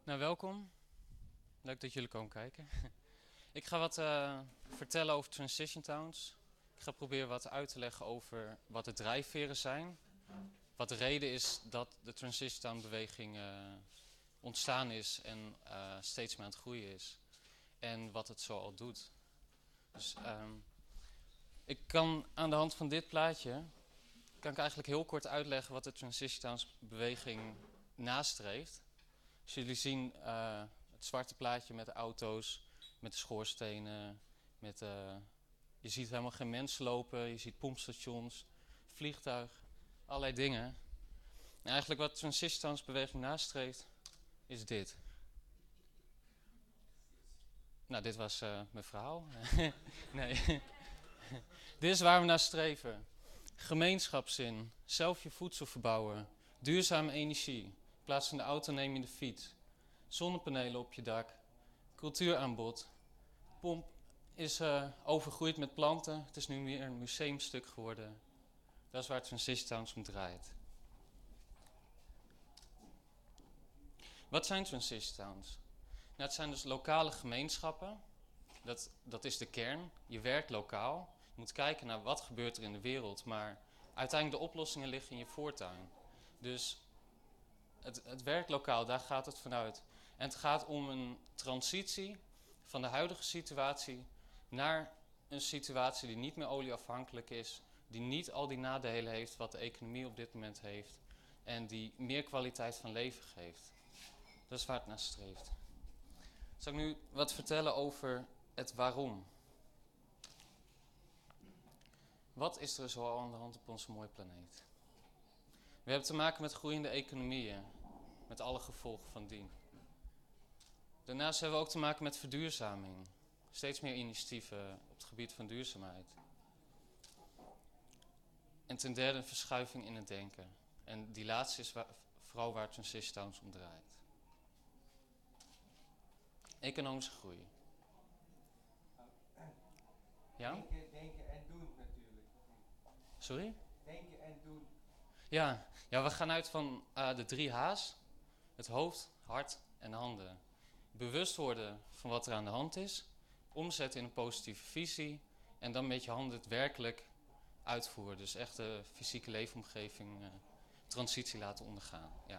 Nou, welkom. Leuk dat jullie komen kijken. Ik ga wat vertellen over Transition Towns. Ik ga proberen wat uit te leggen over wat de drijfveren zijn. Wat de reden is dat de Transition Town beweging ontstaan is en steeds meer aan het groeien is. En wat het zo al doet. Dus ik kan aan de hand van dit plaatje, kan ik eigenlijk heel kort uitleggen wat de Transition Towns beweging nastreeft. Dus jullie zien het zwarte plaatje met de auto's, met de schoorstenen, je ziet helemaal geen mensen lopen, je ziet pompstations, vliegtuig, allerlei dingen. En eigenlijk wat Transition Towns beweging nastreeft, is dit. Nou, dit was mijn verhaal. Nee. Dit is waar we naar streven. Gemeenschapszin, zelf je voedsel verbouwen, duurzame energie. In plaats van de auto neem je de fiets. Zonnepanelen op je dak, cultuuraanbod. Pomp is overgroeid met planten. Het is nu meer een museumstuk geworden. Dat is waar Transition Towns om draait. Wat zijn Transition Towns? Nou, het zijn dus lokale gemeenschappen. Dat is de kern. Je werkt lokaal. Je moet kijken naar wat gebeurt er in de wereld. Maar uiteindelijk de oplossingen liggen in je voortuin. Dus het werkt lokaal, daar gaat het vanuit. En het gaat om een transitie van de huidige situatie naar een situatie die niet meer olieafhankelijk is, die niet al die nadelen heeft wat de economie op dit moment heeft en die meer kwaliteit van leven geeft. Dat is waar het naar streeft. Zal ik nu wat vertellen over het waarom? Wat is er zo aan de hand op onze mooie planeet? We hebben te maken met groeiende economieën, met alle gevolgen van dien. Daarnaast hebben we ook te maken met verduurzaming. Steeds meer initiatieven op het gebied van duurzaamheid. En ten derde een verschuiving in het denken. En die laatste is vooral waar Transition Towns om draait. Economische groei. Ja? Denken en doen natuurlijk. Sorry? Denken en doen. Ja, we gaan uit van de 3 H's. Het hoofd, hart en handen. Bewust worden van wat er aan de hand is. Omzetten in een positieve visie. En dan met je handen het werkelijk uitvoeren. Dus echt de fysieke leefomgeving transitie laten ondergaan. Ja.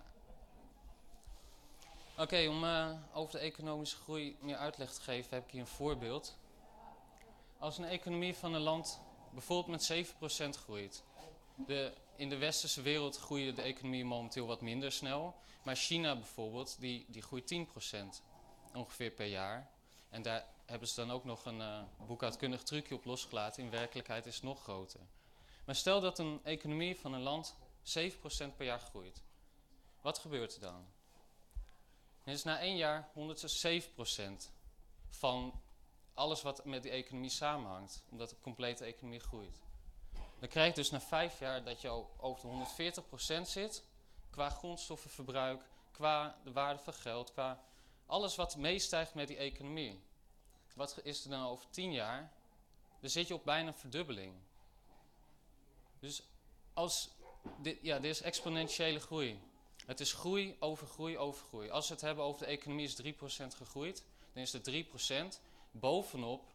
Oké, om over de economische groei meer uitleg te geven heb ik hier een voorbeeld. Als een economie van een land bijvoorbeeld met 7% groeit. In de westerse wereld groeien de economie momenteel wat minder snel. Maar China bijvoorbeeld, die groeit 10% ongeveer per jaar. En daar hebben ze dan ook nog een boekhoudkundig trucje op losgelaten. In werkelijkheid is het nog groter. Maar stel dat een economie van een land 7% per jaar groeit. Wat gebeurt er dan? Dan is na 1 jaar 107% van alles wat met die economie samenhangt. Omdat de complete economie groeit. Dan krijg je dus na 5 jaar dat je over de 140% zit. Qua grondstoffenverbruik, qua de waarde van geld, qua alles wat meestijgt met die economie. Wat is er dan over 10 jaar? Dan zit je op bijna een verdubbeling. Dus dit is exponentiële groei. Het is groei over groei over groei. Als we het hebben over de economie is 3% gegroeid, dan is er 3% bovenop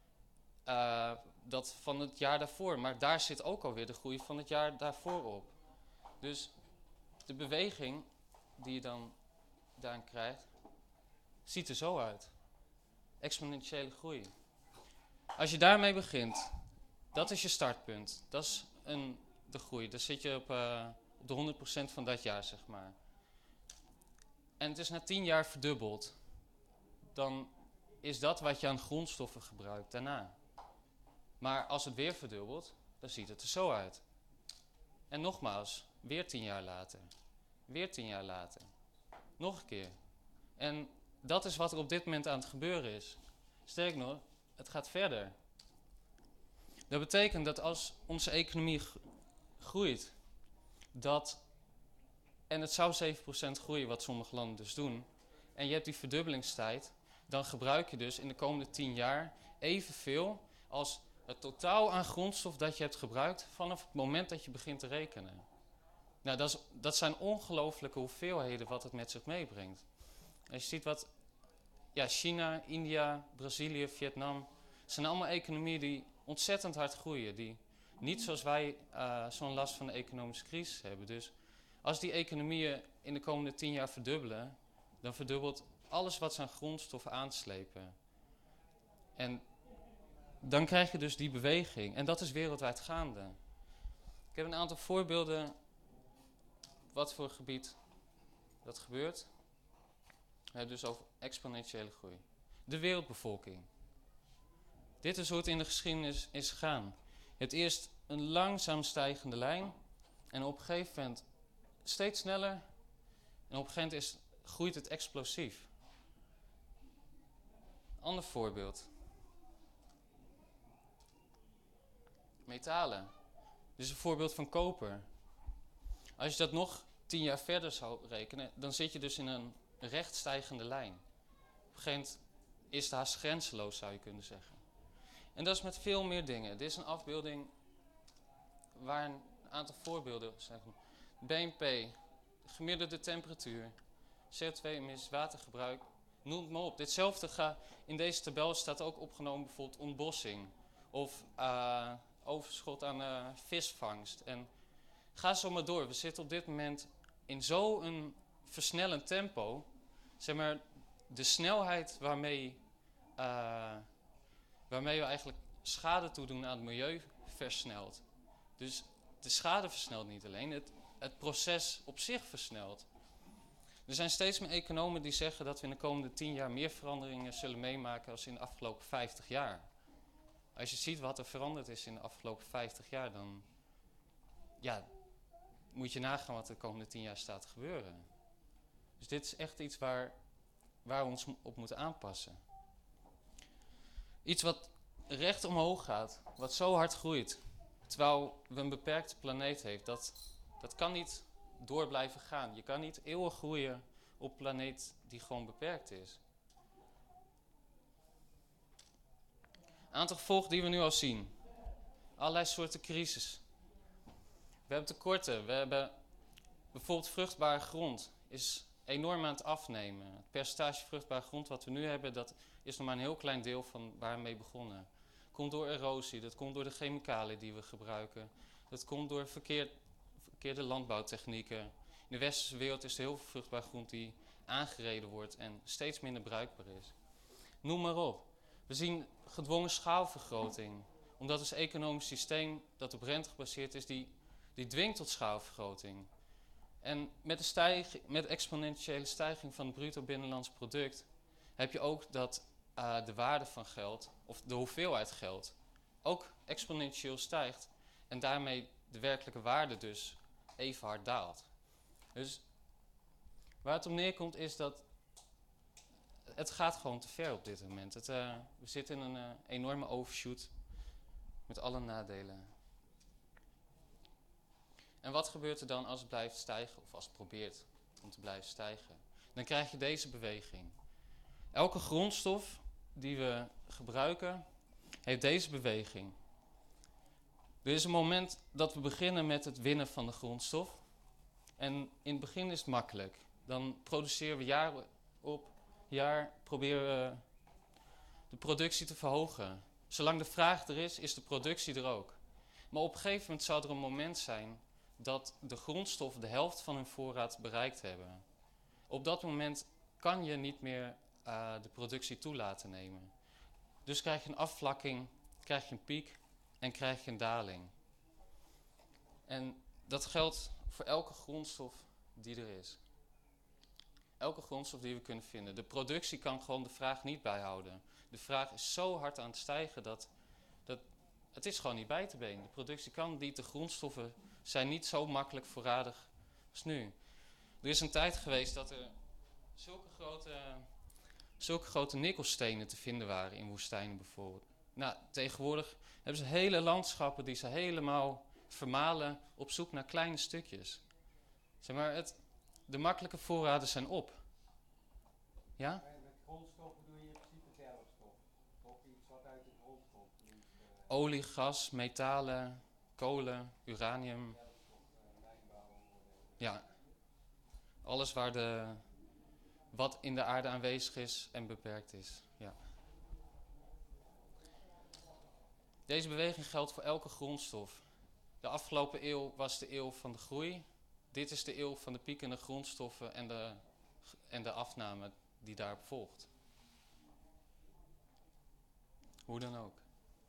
dat van het jaar daarvoor. Maar daar zit ook alweer de groei van het jaar daarvoor op. Dus de beweging die je dan daarin krijgt, ziet er zo uit. Exponentiële groei. Als je daarmee begint, dat is je startpunt. Dat is de groei. Dan zit je op de 100% van dat jaar, zeg maar. En het is na 10 jaar verdubbeld. Dan is dat wat je aan grondstoffen gebruikt daarna. Maar als het weer verdubbelt, dan ziet het er zo uit. En nogmaals, weer 10 jaar later. Weer 10 jaar later. Nog een keer. En dat is wat er op dit moment aan het gebeuren is. Sterker nog, het gaat verder. Dat betekent dat als onze economie groeit, en het zou 7% groeien, wat sommige landen dus doen, en je hebt die verdubbelingstijd, dan gebruik je dus in de komende 10 jaar evenveel als het totaal aan grondstof dat je hebt gebruikt vanaf het moment dat je begint te rekenen. Nou, dat zijn ongelooflijke hoeveelheden wat het met zich meebrengt. Als je ziet wat China, India, Brazilië, Vietnam, zijn allemaal economieën die ontzettend hard groeien. Die niet zoals wij zo'n last van de economische crisis hebben. Dus als die economieën in de komende 10 jaar verdubbelen, dan verdubbelt alles wat ze aan grondstoffen aanslepen. En dan krijg je dus die beweging. En dat is wereldwijd gaande. Ik heb een aantal voorbeelden wat voor gebied dat gebeurt. We hebben dus over exponentiële groei. De wereldbevolking. Dit is hoe het in de geschiedenis is gegaan. Je hebt eerst een langzaam stijgende lijn. En op een gegeven moment steeds sneller. En op een gegeven moment groeit het explosief. Ander voorbeeld. Metalen. Dit is een voorbeeld van koper. Als je dat nog 10 jaar verder zou rekenen, dan zit je dus in een rechtstijgende lijn. Op een gegeven moment is het haast grenzeloos, zou je kunnen zeggen. En dat is met veel meer dingen. Dit is een afbeelding waar een aantal voorbeelden zijn. BNP, de gemiddelde temperatuur, CO2-emissies, watergebruik, noem het maar op. Ditzelfde in deze tabel staat ook opgenomen bijvoorbeeld ontbossing of overschot aan visvangst. En ga zo maar door. We zitten op dit moment in zo'n versnellend tempo. Zeg maar, de snelheid waarmee we eigenlijk schade toedoen aan het milieu versnelt. Dus de schade versnelt niet alleen, het proces op zich versnelt. Er zijn steeds meer economen die zeggen dat we in de komende 10 jaar meer veranderingen zullen meemaken als in de afgelopen 50 jaar. Als je ziet wat er veranderd is in de afgelopen 50 jaar, dan moet je nagaan wat de komende 10 jaar staat te gebeuren. Dus dit is echt iets waar we ons op moeten aanpassen. Iets wat recht omhoog gaat, wat zo hard groeit, terwijl we een beperkte planeet heeft, dat kan niet door blijven gaan. Je kan niet eeuwig groeien op een planeet die gewoon beperkt is. Een aantal gevolgen die we nu al zien. Allerlei soorten crisis. We hebben tekorten. We hebben bijvoorbeeld vruchtbare grond is enorm aan het afnemen. Het percentage vruchtbare grond wat we nu hebben, dat is nog maar een heel klein deel van waar we mee begonnen. Dat komt door erosie, dat komt door de chemicaliën die we gebruiken. Dat komt door verkeerde landbouwtechnieken. In de westerse wereld is er heel veel vruchtbare grond die aangereden wordt en steeds minder bruikbaar is. Noem maar op. We zien gedwongen schaalvergroting. Omdat het economisch systeem dat op rente gebaseerd is, die dwingt tot schaalvergroting. En met de exponentiële stijging van het bruto binnenlands product heb je ook dat de waarde van geld, of de hoeveelheid geld, ook exponentieel stijgt. En daarmee de werkelijke waarde dus even hard daalt. Dus waar het om neerkomt is dat het gaat gewoon te ver op dit moment. We zitten in een enorme overshoot met alle nadelen. En wat gebeurt er dan als het blijft stijgen, of als het probeert om te blijven stijgen? Dan krijg je deze beweging. Elke grondstof die we gebruiken, heeft deze beweging. Er is een moment dat we beginnen met het winnen van de grondstof. En in het begin is het makkelijk. Dan produceren we jaar op jaar, proberen we de productie te verhogen. Zolang de vraag er is de productie er ook. Maar op een gegeven moment zal er een moment zijn dat de grondstoffen de helft van hun voorraad bereikt hebben. Op dat moment kan je niet meer de productie toe laten nemen. Dus krijg je een afvlakking, krijg je een piek en krijg je een daling. En dat geldt voor elke grondstof die er is. Elke grondstof die we kunnen vinden. De productie kan gewoon de vraag niet bijhouden. De vraag is zo hard aan het stijgen dat het is gewoon niet bij te benen. De productie kan niet, de grondstoffen zijn niet zo makkelijk voorradig als nu. Er is een tijd geweest dat er zulke grote nikkelstenen te vinden waren in woestijnen bijvoorbeeld. Nou, tegenwoordig hebben ze hele landschappen die ze helemaal vermalen op zoek naar kleine stukjes. Zeg maar, de makkelijke voorraden zijn op. Ja? Met grondstoffen doe je in principe delfstof. Of iets wat uit de grond komt. Olie, gas, metalen, kolen, uranium. Delfstof, mijnbouw. Ja. Alles waar wat in de aarde aanwezig is en beperkt is. Ja. Deze beweging geldt voor elke grondstof. De afgelopen eeuw was de eeuw van de groei. Dit is de eeuw van de piekende grondstoffen en de afname die daarop volgt. Hoe dan ook.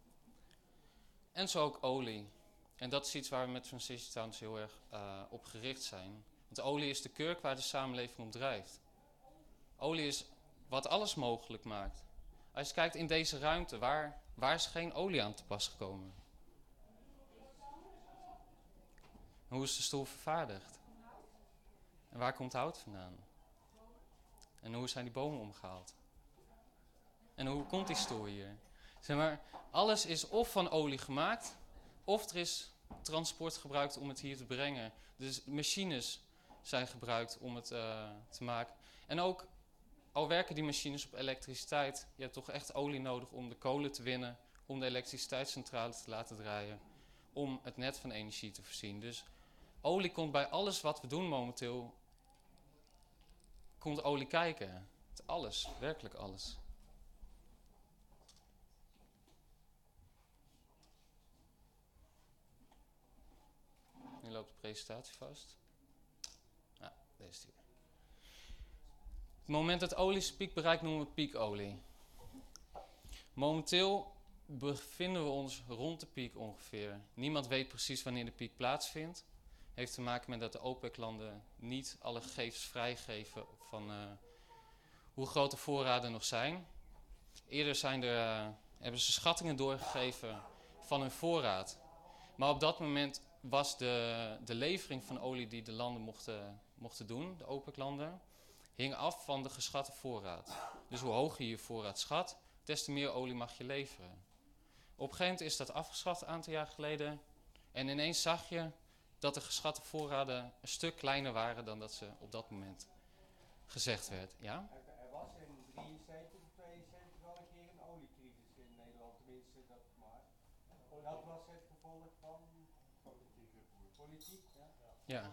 En zo ook olie. En dat is iets waar we met Transition Towns heel erg op gericht zijn. Want olie is de kurk waar de samenleving om drijft. Olie is wat alles mogelijk maakt. Als je kijkt in deze ruimte, waar is geen olie aan te pas gekomen? En hoe is de stoel vervaardigd? En waar komt hout vandaan? En hoe zijn die bomen omgehaald? En hoe komt die stoel hier? Zeg maar, alles is of van olie gemaakt, of er is transport gebruikt om het hier te brengen. Dus machines zijn gebruikt om het te maken. En ook, al werken die machines op elektriciteit, je hebt toch echt olie nodig om de kolen te winnen, om de elektriciteitscentrale te laten draaien, om het net van energie te voorzien. Dus olie komt bij alles wat we doen momenteel, komt olie kijken. Alles, werkelijk alles. Nu loopt de presentatie vast. Ja, deze is die. Het moment dat olie zijn piek bereikt noemen we piekolie. Momenteel bevinden we ons rond de piek ongeveer. Niemand weet precies wanneer de piek plaatsvindt. Heeft te maken met dat de OPEC-landen niet alle gegevens vrijgeven van hoe groot de voorraden nog zijn. Eerder hebben ze schattingen doorgegeven van hun voorraad. Maar op dat moment was de levering van olie die de landen mochten doen, de OPEC-landen, hing af van de geschatte voorraad. Dus hoe hoger je je voorraad schat, des te meer olie mag je leveren. Op een gegeven moment is dat afgeschaft een aantal jaar geleden. En ineens zag je dat de geschatte voorraden een stuk kleiner waren dan dat ze op dat moment gezegd werd. Ja? Er was in 73 of 72 al een keer een oliecrisis in Nederland, tenminste dat maar. Dat was het gevolg van politiek, ja. Ja.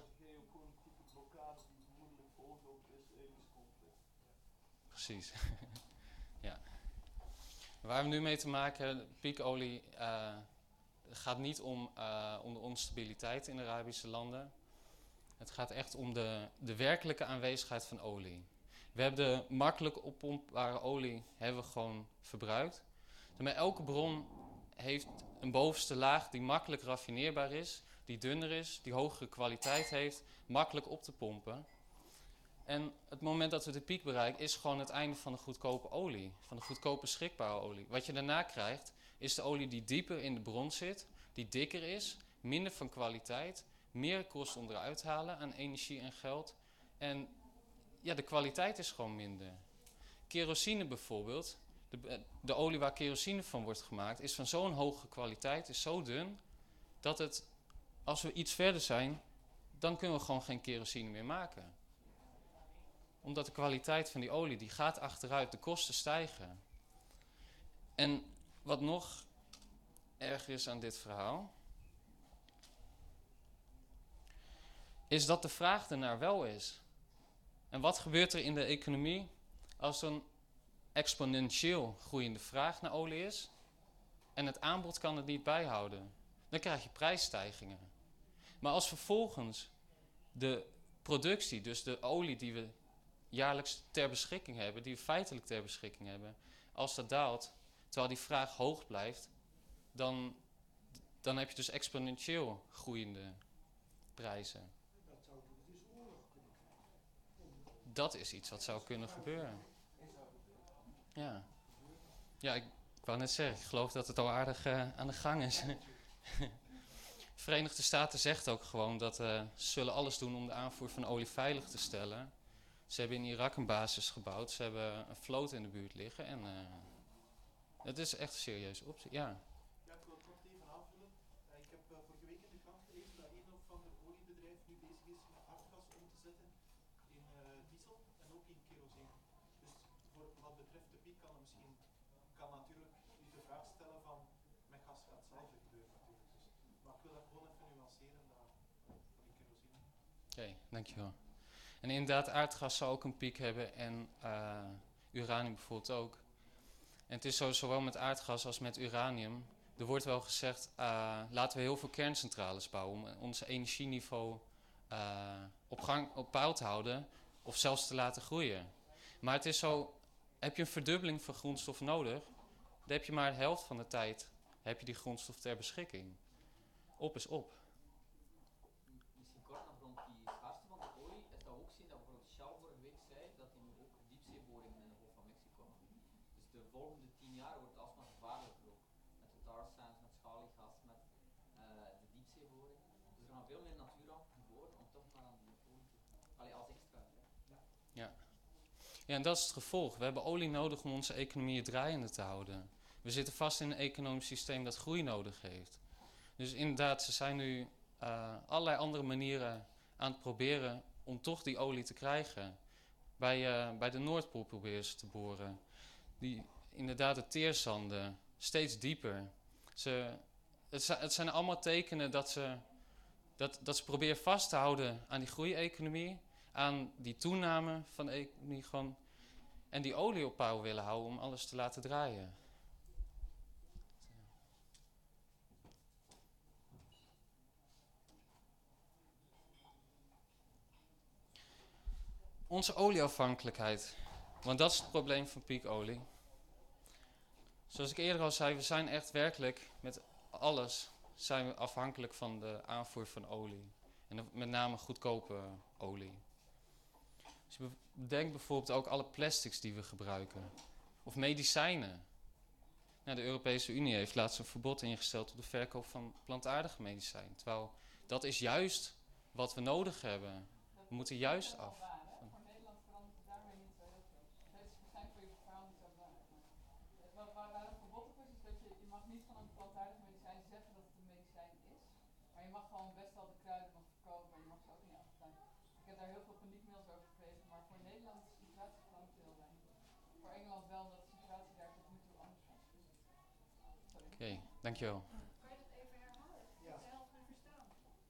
Precies. Ja. Waar we nu mee te maken, piekolie, gaat niet om de onstabiliteit in de Arabische landen. Het gaat echt om de werkelijke aanwezigheid van olie. We hebben de makkelijk oppompbare olie hebben we gewoon verbruikt. Maar elke bron heeft een bovenste laag die makkelijk raffineerbaar is, die dunner is, die hogere kwaliteit heeft, makkelijk op te pompen. En het moment dat we de piek bereiken is gewoon het einde van de goedkope olie, van de goedkope beschikbare olie. Wat je daarna krijgt is de olie die dieper in de bron zit, die dikker is, minder van kwaliteit, meer kost om eruit te halen aan energie en geld. En ja, de kwaliteit is gewoon minder. Kerosine bijvoorbeeld, de olie waar kerosine van wordt gemaakt, is van zo'n hoge kwaliteit, is zo dun, dat het, als we iets verder zijn, dan kunnen we gewoon geen kerosine meer maken. Omdat de kwaliteit van die olie, die gaat achteruit, de kosten stijgen. En wat nog erger is aan dit verhaal, is dat de vraag ernaar wel is. En wat gebeurt er in de economie als er een exponentieel groeiende vraag naar olie is en het aanbod kan het niet bijhouden? Dan krijg je prijsstijgingen. Maar als vervolgens de productie, dus de olie die we jaarlijks ter beschikking hebben, die we feitelijk ter beschikking hebben, als dat daalt, terwijl die vraag hoog blijft, dan heb je dus exponentieel groeiende prijzen. Dat is iets wat zou kunnen gebeuren. Ja, ja, ik wou net zeggen, ik geloof dat het al aardig aan de gang is. De Verenigde Staten zegt ook gewoon dat ze zullen alles doen om de aanvoer van olie veilig te stellen. Ze hebben in Irak een basis gebouwd, ze hebben een vloot in de buurt liggen en het is echt een serieuze optie. Ja. Ja, ik wil het kort even aanvullen. Ik heb vorige week in de krant gelezen dat een of ander oliebedrijf nu bezig is met aardgas om te zetten in diesel en ook in kerosine. Dus voor wat betreft de piek kan natuurlijk u de vraag stellen van met gas gaat hetzelfde gebeuren natuurlijk. Dus, maar ik wil dat gewoon even nuanceren daar voor die kerosine. Oké, dankjewel. En inderdaad, aardgas zou ook een piek hebben en uranium bijvoorbeeld ook. En het is zo, zowel met aardgas als met uranium. Er wordt wel gezegd, laten we heel veel kerncentrales bouwen om ons energieniveau op peil te houden of zelfs te laten groeien. Maar het is zo, heb je een verdubbeling van grondstof nodig, dan heb je maar de helft van de tijd heb je die grondstof ter beschikking. Op is op. Misschien kort nog rond die schaarste van de olie. Het zou ook zien dat bijvoorbeeld Shell vorige week zei dat die nu ook diepzeeboringen in de Golf van Mexico hebben. Dus de volgende 10 jaar wordt het alsmaar gevaarlijker ook. Met de tar sands, met schaliegas, met de diepzeeboringen. Dus er gaan veel meer natuurrampen geboren om toch maar aan die olie te gaan. Allee, als extra effect. Ja. Ja, en dat is het gevolg. We hebben olie nodig om onze economieën draaiende te houden. We zitten vast in een economisch systeem dat groei nodig heeft. Dus inderdaad, ze zijn nu allerlei andere manieren aan het proberen om toch die olie te krijgen. Bij de Noordpool proberen ze te boren. Inderdaad, de teerzanden, steeds dieper. Het zijn allemaal tekenen dat ze proberen vast te houden aan die groeieconomie, aan die toename van de economie gewoon, en die olie op peil willen houden om alles te laten draaien. Onze olieafhankelijkheid, want dat is het probleem van piekolie. Zoals ik eerder al zei, we zijn echt werkelijk met alles zijn we afhankelijk van de aanvoer van olie. En met name goedkope olie. Dus je bedenkt bijvoorbeeld ook alle plastics die we gebruiken. Of medicijnen. Nou, de Europese Unie heeft laatst een verbod ingesteld op de verkoop van plantaardige medicijnen. Terwijl dat is juist wat we nodig hebben. We moeten juist af. Voor Nederland verandert het daarmee niet zo heel veel. Het is waarschijnlijk voor je verhaal niet zo belangrijk. Waar een verbod op is dat je mag niet van een plantaardig medicijn zeggen dat het een medicijn is. Maar je mag gewoon best wel de kruiden nog verkopen en je mag ze ook in je achtertuin. Ik heb daar heel veel paniekmails over gekregen, maar voor Nederland is de situatie gewoon heel weinig. Voor Engeland wel, omdat de situatie daar tot nu toe anders was. Sorry. Oké, dankjewel. Kan je dat even herhalen? Ja. Dat helpt me verstaan.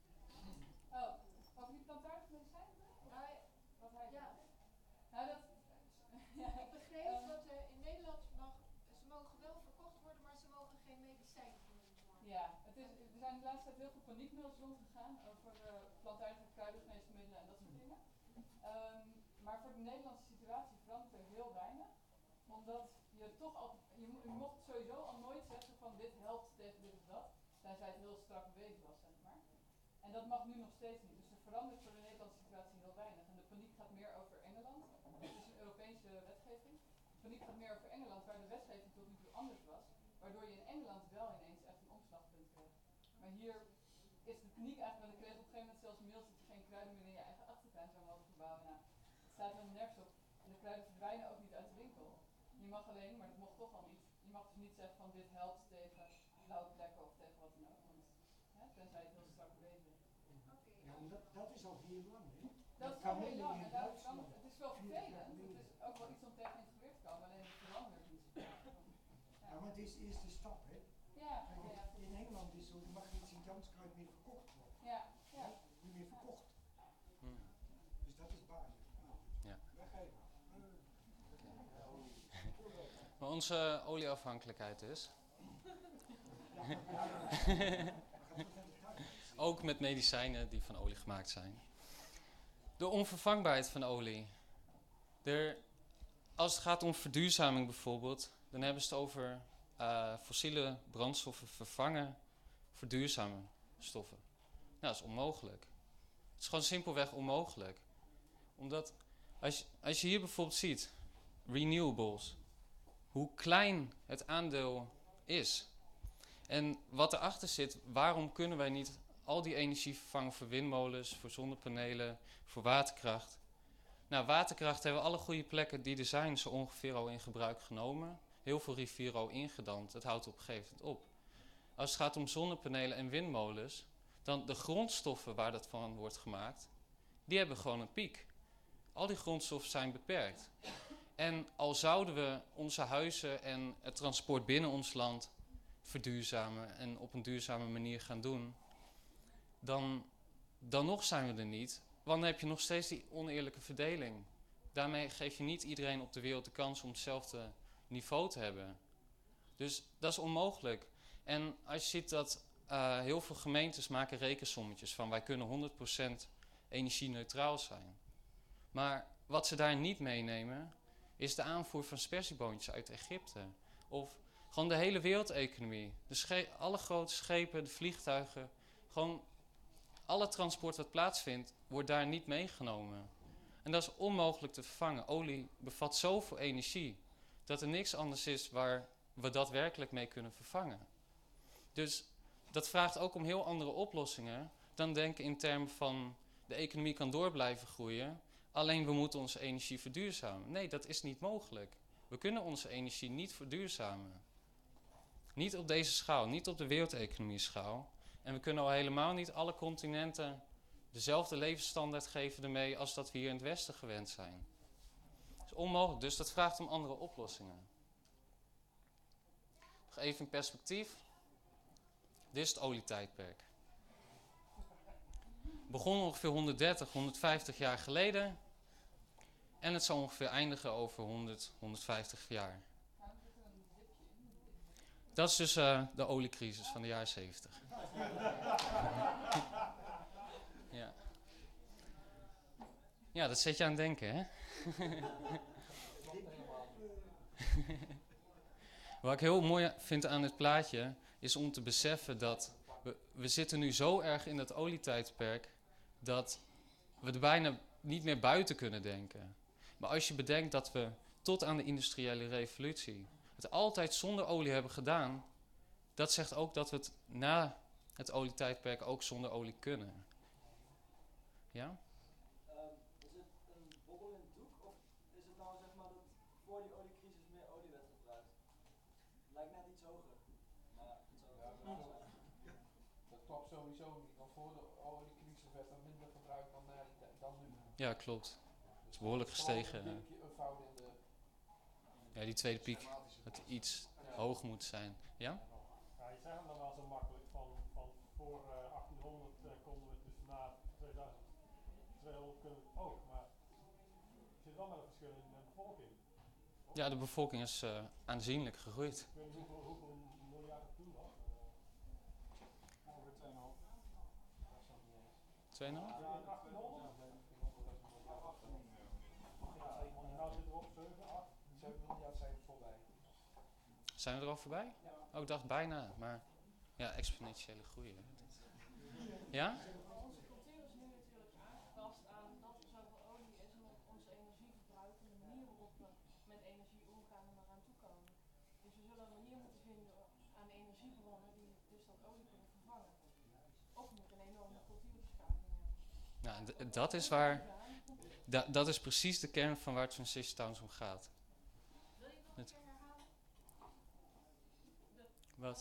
Over die plantaardige medicijn? Wat hij Ja. Nou, dat... Ik begreep dat er in Nederland ze mogen wel verkocht worden, maar ze mogen geen medicijn genoemd worden. Ja, er zijn de laatste tijd heel veel paniekmails rondgegaan over plantaardige kruidengeneesmiddelen en dat soort dingen. Maar voor de Nederlandse situatie verandert er heel weinig. Omdat je toch altijd, je mocht sowieso al nooit zeggen van dit helpt tegen dit of dat. Tenzij het heel strak bewezen was, zeg maar. En dat mag nu nog steeds niet. Dus er verandert voor de Nederlandse situatie heel weinig. En de paniek gaat meer over Engeland. Het is een Europese wetgeving. De paniek gaat meer over Engeland, waar de wetgeving tot nu toe anders was. Waardoor je in Engeland wel ineens echt een omslagpunt kreeg. Maar hier is de paniek eigenlijk, want ik kreeg op een gegeven moment zelfs mails dat je geen kruiden meer in je eigen achtertuin zou mogen verbouwen. Nou, het staat helemaal nergens op. En de kruiden verdwijnen ook niet uit de winkel. Je mag alleen, maar dat mocht toch al niet. Je mag dus niet zeggen van dit helpt tegen blauwe plekken of tegen wat dan ook. Want tenzij het heel strak bewezen is. Oké. Ja, maar dat is al heel lang, hè? Dat is al heel lang en daarom verandert het. Het is wel vervelend. Het is ook wel iets om tegen in het gewicht te komen, alleen het verandert niet. Ja, maar het is eerst de stap, hè? Ja, Kijk, in Engeland is zo, er mag geen Sint-Janskruid meer verkocht worden. ja, ja. Niet meer verkocht. Hmm. Dus dat is basis. Nou, Ja. weggeven. Maar onze olieafhankelijkheid is, ook met medicijnen die van olie gemaakt zijn. De onvervangbaarheid van olie. Als het gaat om verduurzaming bijvoorbeeld, dan hebben ze het over fossiele brandstoffen vervangen voor duurzame stoffen. Nou, dat is onmogelijk. Het is gewoon simpelweg onmogelijk. Omdat, als je hier bijvoorbeeld ziet, renewables, hoe klein het aandeel is. En wat erachter zit, waarom kunnen wij niet al die energie vervangen voor windmolens, voor zonnepanelen, voor waterkracht? Nou, waterkracht hebben we alle goede plekken die er zijn zo ongeveer al in gebruik genomen. Heel veel rivieren al ingedamd, het houdt op een gegeven moment op. Als het gaat om zonnepanelen en windmolens, dan de grondstoffen waar dat van wordt gemaakt, die hebben gewoon een piek. Al die grondstoffen zijn beperkt. En al zouden we onze huizen en het transport binnen ons land verduurzamen en op een duurzame manier gaan doen, dan nog zijn we er niet. Want dan heb je nog steeds die oneerlijke verdeling. Daarmee geef je niet iedereen op de wereld de kans om hetzelfde niveau te hebben. Dus dat is onmogelijk. En als je ziet dat heel veel gemeentes maken rekensommetjes van wij kunnen 100% energie-neutraal zijn. Maar wat ze daar niet meenemen is de aanvoer van sperzieboontjes uit Egypte. Of gewoon de hele wereldeconomie. Alle grote schepen, de vliegtuigen, gewoon alle transport wat plaatsvindt, wordt daar niet meegenomen. En dat is onmogelijk te vervangen. Olie bevat zoveel energie dat er niks anders is waar we daadwerkelijk mee kunnen vervangen. Dus dat vraagt ook om heel andere oplossingen dan denken in termen van de economie kan door blijven groeien, alleen we moeten onze energie verduurzamen. Nee, dat is niet mogelijk. We kunnen onze energie niet verduurzamen. Niet op deze schaal, niet op de wereldeconomie schaal. En we kunnen al helemaal niet alle continenten dezelfde levensstandaard geven ermee als dat we hier in het Westen gewend zijn. Dat is onmogelijk, dus dat vraagt om andere oplossingen. Nog even in perspectief. Dit is het olietijdperk. Begon ongeveer 130, 150 jaar geleden. En het zal ongeveer eindigen over 100, 150 jaar. Dat is dus de oliecrisis van de jaren 70. Ja. Ja, dat zet je aan het denken, hè? Wat ik heel mooi vind aan dit plaatje is om te beseffen dat we zitten nu zo erg in dat olietijdperk dat we er bijna niet meer buiten kunnen denken. Maar als je bedenkt dat we tot aan de industriële revolutie het altijd zonder olie hebben gedaan, dat zegt ook dat we het na het olietijdperk ook zonder olie kunnen. Ja? Is het een bobbel in het doek of is het nou zeg maar dat voor die oliecrisis meer olie werd gebruikt? Lijkt net iets hoger. Maar het zou ook Dat klopt sowieso niet, want voor de oliecrisis werd er minder gebruikt dan nu. Ja, klopt. Het is behoorlijk gestegen. Een fout in de Ja, die tweede piek, dat iets hoog moet zijn. Ja? Ja, je zegt dan wel zo makkelijk van voor 1800 konden we dus na 2200 kunnen we het ook, maar er zit wel met een verschil in de bevolking. Ja, de bevolking is aanzienlijk gegroeid. Ik weet niet hoeveel miljard het toen was. ongeveer 2,5. Dat is dan niet eens. 2,5? Ja, in 1800? Ja, nou zit er op 7, 8. 7 miljard zijn voorbij. Zijn we er al voorbij? Oh, ik dacht bijna, maar ja, exponentiële groei. Hè. Ja? Onze cultuur is nu natuurlijk aangepast aan dat er zoveel olie is en op onze energieverbruik en de manier waarop we met energie omgaan en eraan toekomen. Dus we zullen een manier moeten vinden aan energiebronnen die dus dat olie kunnen vervangen. Of we moeten een enorme cultuurverschuiving hebben. Nou, dat is waar. Dat is precies de kern van waar Transition Towns om gaat. Wil je nog een keer herhalen? Wat?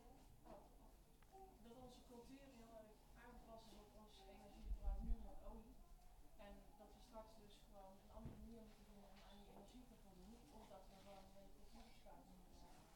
Dat onze cultuur heel erg aangepast is op ons energieverbruik nu met olie. En dat we straks dus gewoon een andere manier moeten vinden om aan die energie te voldoen. Of dat we gewoon een cultuurverschuiving moeten maken.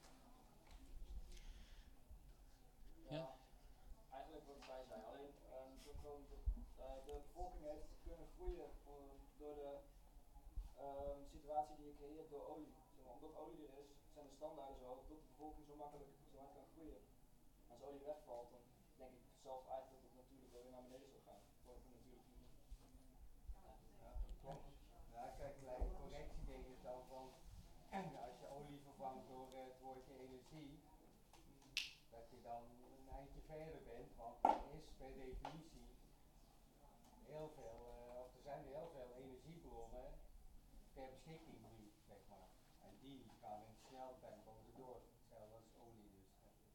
Ja. Eigenlijk wat wij zei. Alleen de bevolking heeft kunnen groeien door de situatie die je creëert door olie. Omdat olie er is, zijn de standaarden zo hoog dat de bevolking zo makkelijk zo hard kan groeien. Als olie wegvalt, dan denk ik zelf eigenlijk dat het natuurlijk wel weer naar beneden zou gaan. Dat wordt natuurlijk niet. Ja, dat klopt. Ja, kijk, kleine correctie denk ik dan van, als je olie vervangt door het woordje energie, dat je dan een eindje verder bent, want er is per definitie heel veel, of er zijn heel veel energiebronnen ter beschikking nu, zeg maar. En die gaan in snel tempo erdoor, hetzelfde als olie dus.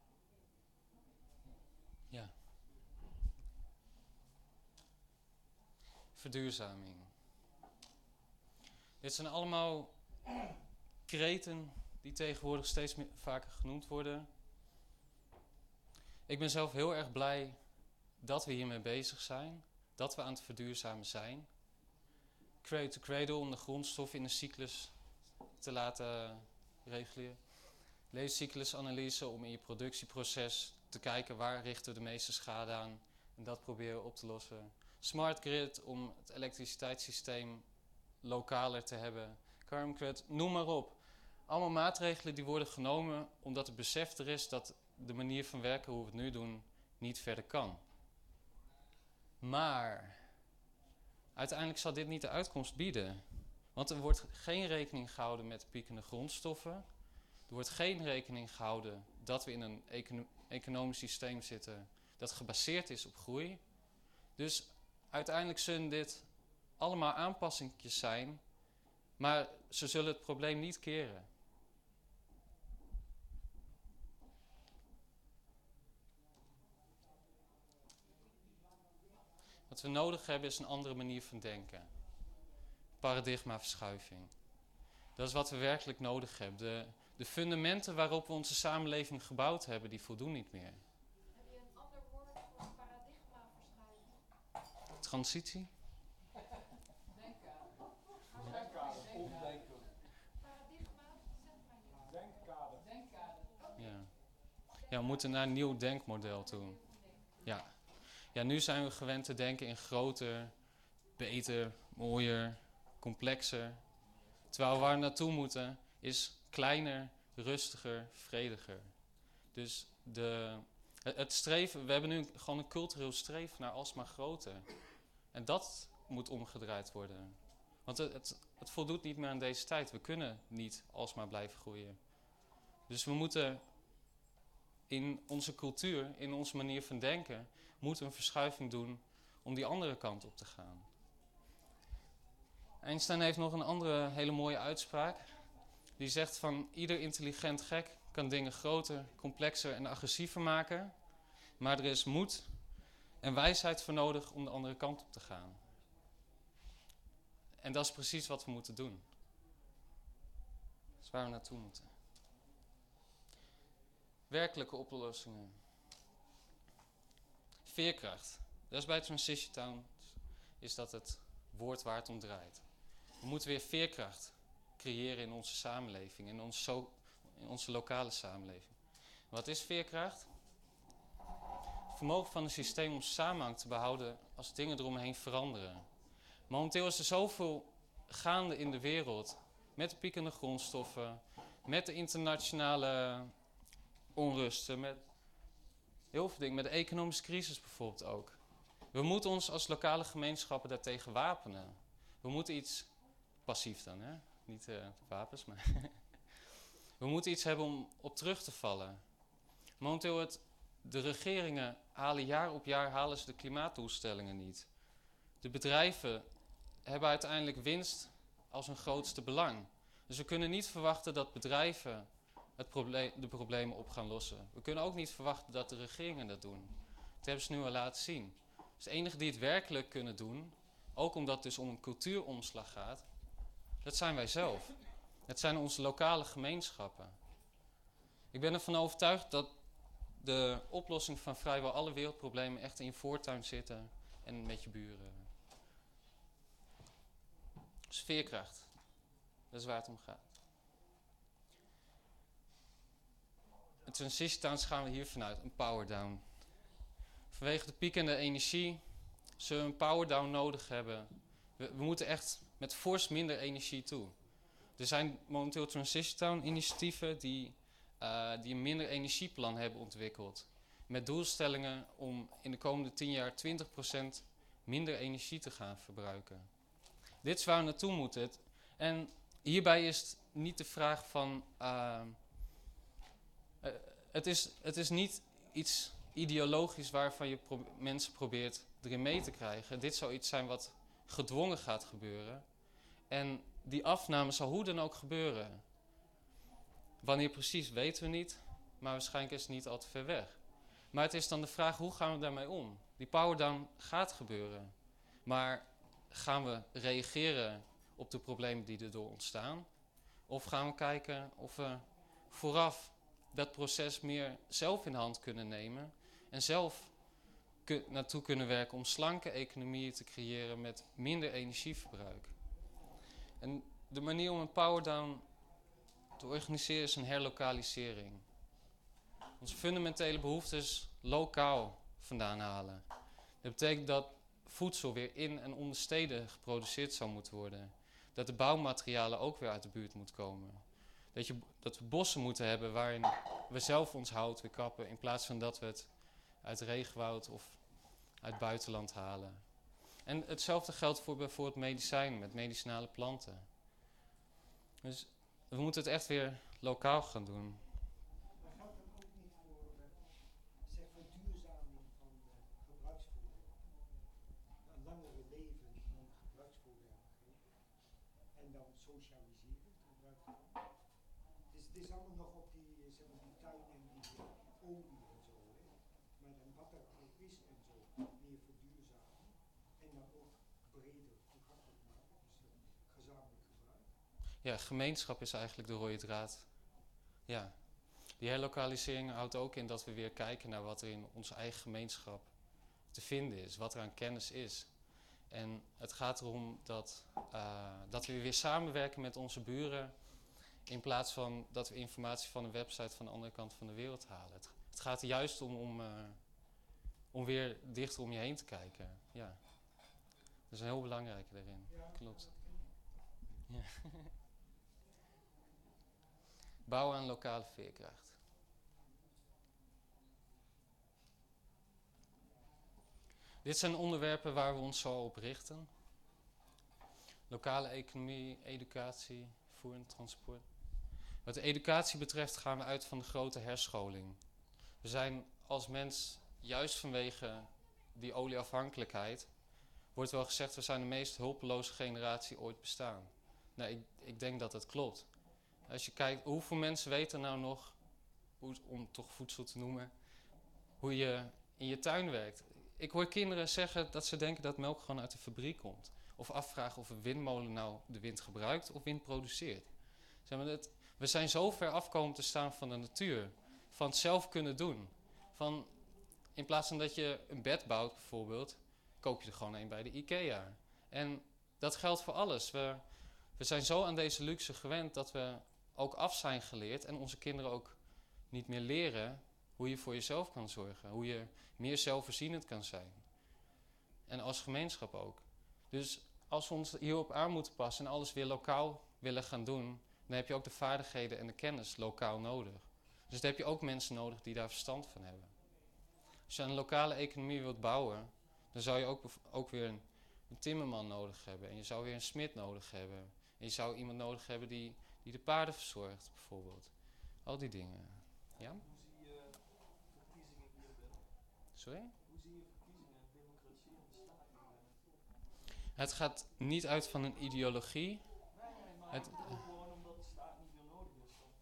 Ja. Verduurzaming. Dit zijn allemaal kreten die tegenwoordig steeds vaker genoemd worden. Ik ben zelf heel erg blij dat we hiermee bezig zijn. Dat we aan het verduurzamen zijn. Cradle to cradle om de grondstoffen in de cyclus te laten reguleren. Levenscyclusanalyse om in je productieproces te kijken waar richten we de meeste schade aan. En dat proberen op te lossen. smart grid om het elektriciteitssysteem lokaler te hebben, carbon credit, noem maar op. Allemaal maatregelen die worden genomen omdat het besef er is dat de manier van werken, hoe we het nu doen, niet verder kan. Maar uiteindelijk zal dit niet de uitkomst bieden. Want er wordt geen rekening gehouden met piekende grondstoffen. Er wordt geen rekening gehouden dat we in een economisch systeem zitten dat gebaseerd is op groei. Dus uiteindelijk zullen dit allemaal aanpassingjes zijn, maar ze zullen het probleem niet keren. Wat we nodig hebben is een andere manier van denken. Paradigmaverschuiving. Dat is wat we werkelijk nodig hebben. De fundamenten waarop we onze samenleving gebouwd hebben, die voldoen niet meer. Heb je een ander woord voor paradigmaverschuiving? Transitie? Denkkader. Denkkader, omdenken. Paradigma, zeg maar niet. Denkkader. Denkkader. Ja. Ja, we moeten naar een nieuw denkmodel toe. Ja. Ja, nu zijn we gewend te denken in groter, beter, mooier, complexer. Terwijl waar we naartoe moeten is kleiner, rustiger, vrediger. Dus het streven, we hebben nu gewoon een cultureel streven naar alsmaar groter. En dat moet omgedraaid worden. Want het voldoet niet meer aan deze tijd. We kunnen niet alsmaar blijven groeien. Dus we moeten in onze cultuur, in onze manier van denken, moeten een verschuiving doen om die andere kant op te gaan. Einstein heeft nog een andere hele mooie uitspraak. Die zegt van ieder intelligent gek kan dingen groter, complexer en agressiever maken. Maar er is moed en wijsheid voor nodig om de andere kant op te gaan. En dat is precies wat we moeten doen. Dat is waar we naartoe moeten. Werkelijke oplossingen. Veerkracht. Dat is bij Transition Town is dat het woord waar het om draait. We moeten weer veerkracht creëren in onze samenleving, in onze lokale samenleving. Wat is veerkracht? Het vermogen van een systeem om samenhang te behouden als dingen eromheen veranderen. Momenteel is er zoveel gaande in de wereld, met de piekende grondstoffen, met de internationale onrusten, met heel veel dingen, met de economische crisis bijvoorbeeld ook. We moeten ons als lokale gemeenschappen daartegen wapenen. We moeten iets, passief dan, hè? Niet wapens, maar we moeten iets hebben om op terug te vallen. Momenteel de regeringen halen jaar op jaar halen ze de klimaatdoelstellingen niet. De bedrijven hebben uiteindelijk winst als hun grootste belang. Dus we kunnen niet verwachten dat bedrijven de problemen op gaan lossen. We kunnen ook niet verwachten dat de regeringen dat doen. Dat hebben ze nu al laten zien. Dus de enigen die het werkelijk kunnen doen, ook omdat het dus om een cultuuromslag gaat, dat zijn wij zelf. Het zijn onze lokale gemeenschappen. Ik ben ervan overtuigd dat de oplossing van vrijwel alle wereldproblemen echt in je voortuin zitten en met je buren. Dus veerkracht. Dat is waar het om gaat. En Transition Towns gaan we hier vanuit, een power down. Vanwege de piekende energie zullen we een power down nodig hebben. We moeten echt met fors minder energie toe. Er zijn momenteel Transition Town initiatieven die een minder energieplan hebben ontwikkeld. Met doelstellingen om in de komende 10 jaar 20% minder energie te gaan verbruiken. Dit is waar we naartoe moeten. En hierbij is het niet de vraag van... Het is niet iets ideologisch waarvan je mensen probeert erin mee te krijgen. Dit zou iets zijn wat gedwongen gaat gebeuren. En die afname zal hoe dan ook gebeuren. Wanneer precies weten we niet, maar waarschijnlijk is het niet al te ver weg. Maar het is dan de vraag, hoe gaan we daarmee om? Die power down gaat gebeuren. Maar gaan we reageren op de problemen die erdoor ontstaan? Of gaan we kijken of we vooraf dat proces meer zelf in de hand kunnen nemen en zelf naartoe kunnen werken om slanke economieën te creëren met minder energieverbruik. En de manier om een power down te organiseren is een herlokalisering. Onze fundamentele behoeftes lokaal vandaan halen. Dat betekent dat voedsel weer in en om de steden geproduceerd zou moeten worden. Dat de bouwmaterialen ook weer uit de buurt moeten komen. Dat we bossen moeten hebben waarin we zelf ons hout weer kappen, in plaats van dat we het uit regenwoud of uit het buitenland halen. En hetzelfde geldt voor bijvoorbeeld medicijn met medicinale planten. Dus we moeten het echt weer lokaal gaan doen. Maar geldt dat ook niet voor zeg verduurzaming van gebruiksvoorwerpen? Een langere leven van gebruiksvoorwerpen geven en dan socialiseren het gebruik ervan. Het is allemaal nog op die, zeg maar, die tuin en die olie en zo, hè. Maar dan wat er ook is en zo, meer verduurzamen en dan ook breder toegankelijk maken, dus gezamenlijk gebruik. Ja, gemeenschap is eigenlijk de rode draad. Ja, die herlokalisering houdt ook in dat we weer kijken naar wat er in onze eigen gemeenschap te vinden is, wat er aan kennis is. En het gaat erom dat we weer samenwerken met onze buren, in plaats van dat we informatie van een website van de andere kant van de wereld halen. Het gaat er juist om weer dichter om je heen te kijken. Ja. Dat is een heel belangrijke daarin. Klopt. Ja. Bouwen aan lokale veerkracht. Dit zijn onderwerpen waar we ons zo op richten. Lokale economie, educatie, vervoer en transport. Wat de educatie betreft gaan we uit van de grote herscholing. We zijn als mens, juist vanwege die olieafhankelijkheid, wordt wel gezegd, we zijn de meest hulpeloze generatie ooit bestaan. Nou, ik denk dat dat klopt. Als je kijkt, hoeveel mensen weten nou nog, om toch voedsel te noemen, hoe je in je tuin werkt. Ik hoor kinderen zeggen dat ze denken dat melk gewoon uit de fabriek komt. Of afvragen of een windmolen nou de wind gebruikt of wind produceert. Zeg maar, we zijn zo ver afkomen te staan van de natuur. Van het zelf kunnen doen. In plaats van dat je een bed bouwt bijvoorbeeld, koop je er gewoon een bij de IKEA. En dat geldt voor alles. We zijn zo aan deze luxe gewend dat we ook af zijn geleerd en onze kinderen ook niet meer leren hoe je voor jezelf kan zorgen. Hoe je meer zelfvoorzienend kan zijn. En als gemeenschap ook. Dus als we ons hierop aan moeten passen en alles weer lokaal willen gaan doen, dan heb je ook de vaardigheden en de kennis lokaal nodig. Dus dan heb je ook mensen nodig die daar verstand van hebben. Als je aan een lokale economie wilt bouwen, dan zou je ook weer een timmerman nodig hebben. En je zou weer een smid nodig hebben. En je zou iemand nodig hebben die de paarden verzorgt, bijvoorbeeld. Al die dingen. Ja? Hoe zie je verkiezingen hierbinnen? Sorry? Hoe zie je verkiezingen en democratie in de staat hierbinnen? Het gaat niet uit van een ideologie. Nee, maar gewoon omdat de staat niet meer nodig is dan.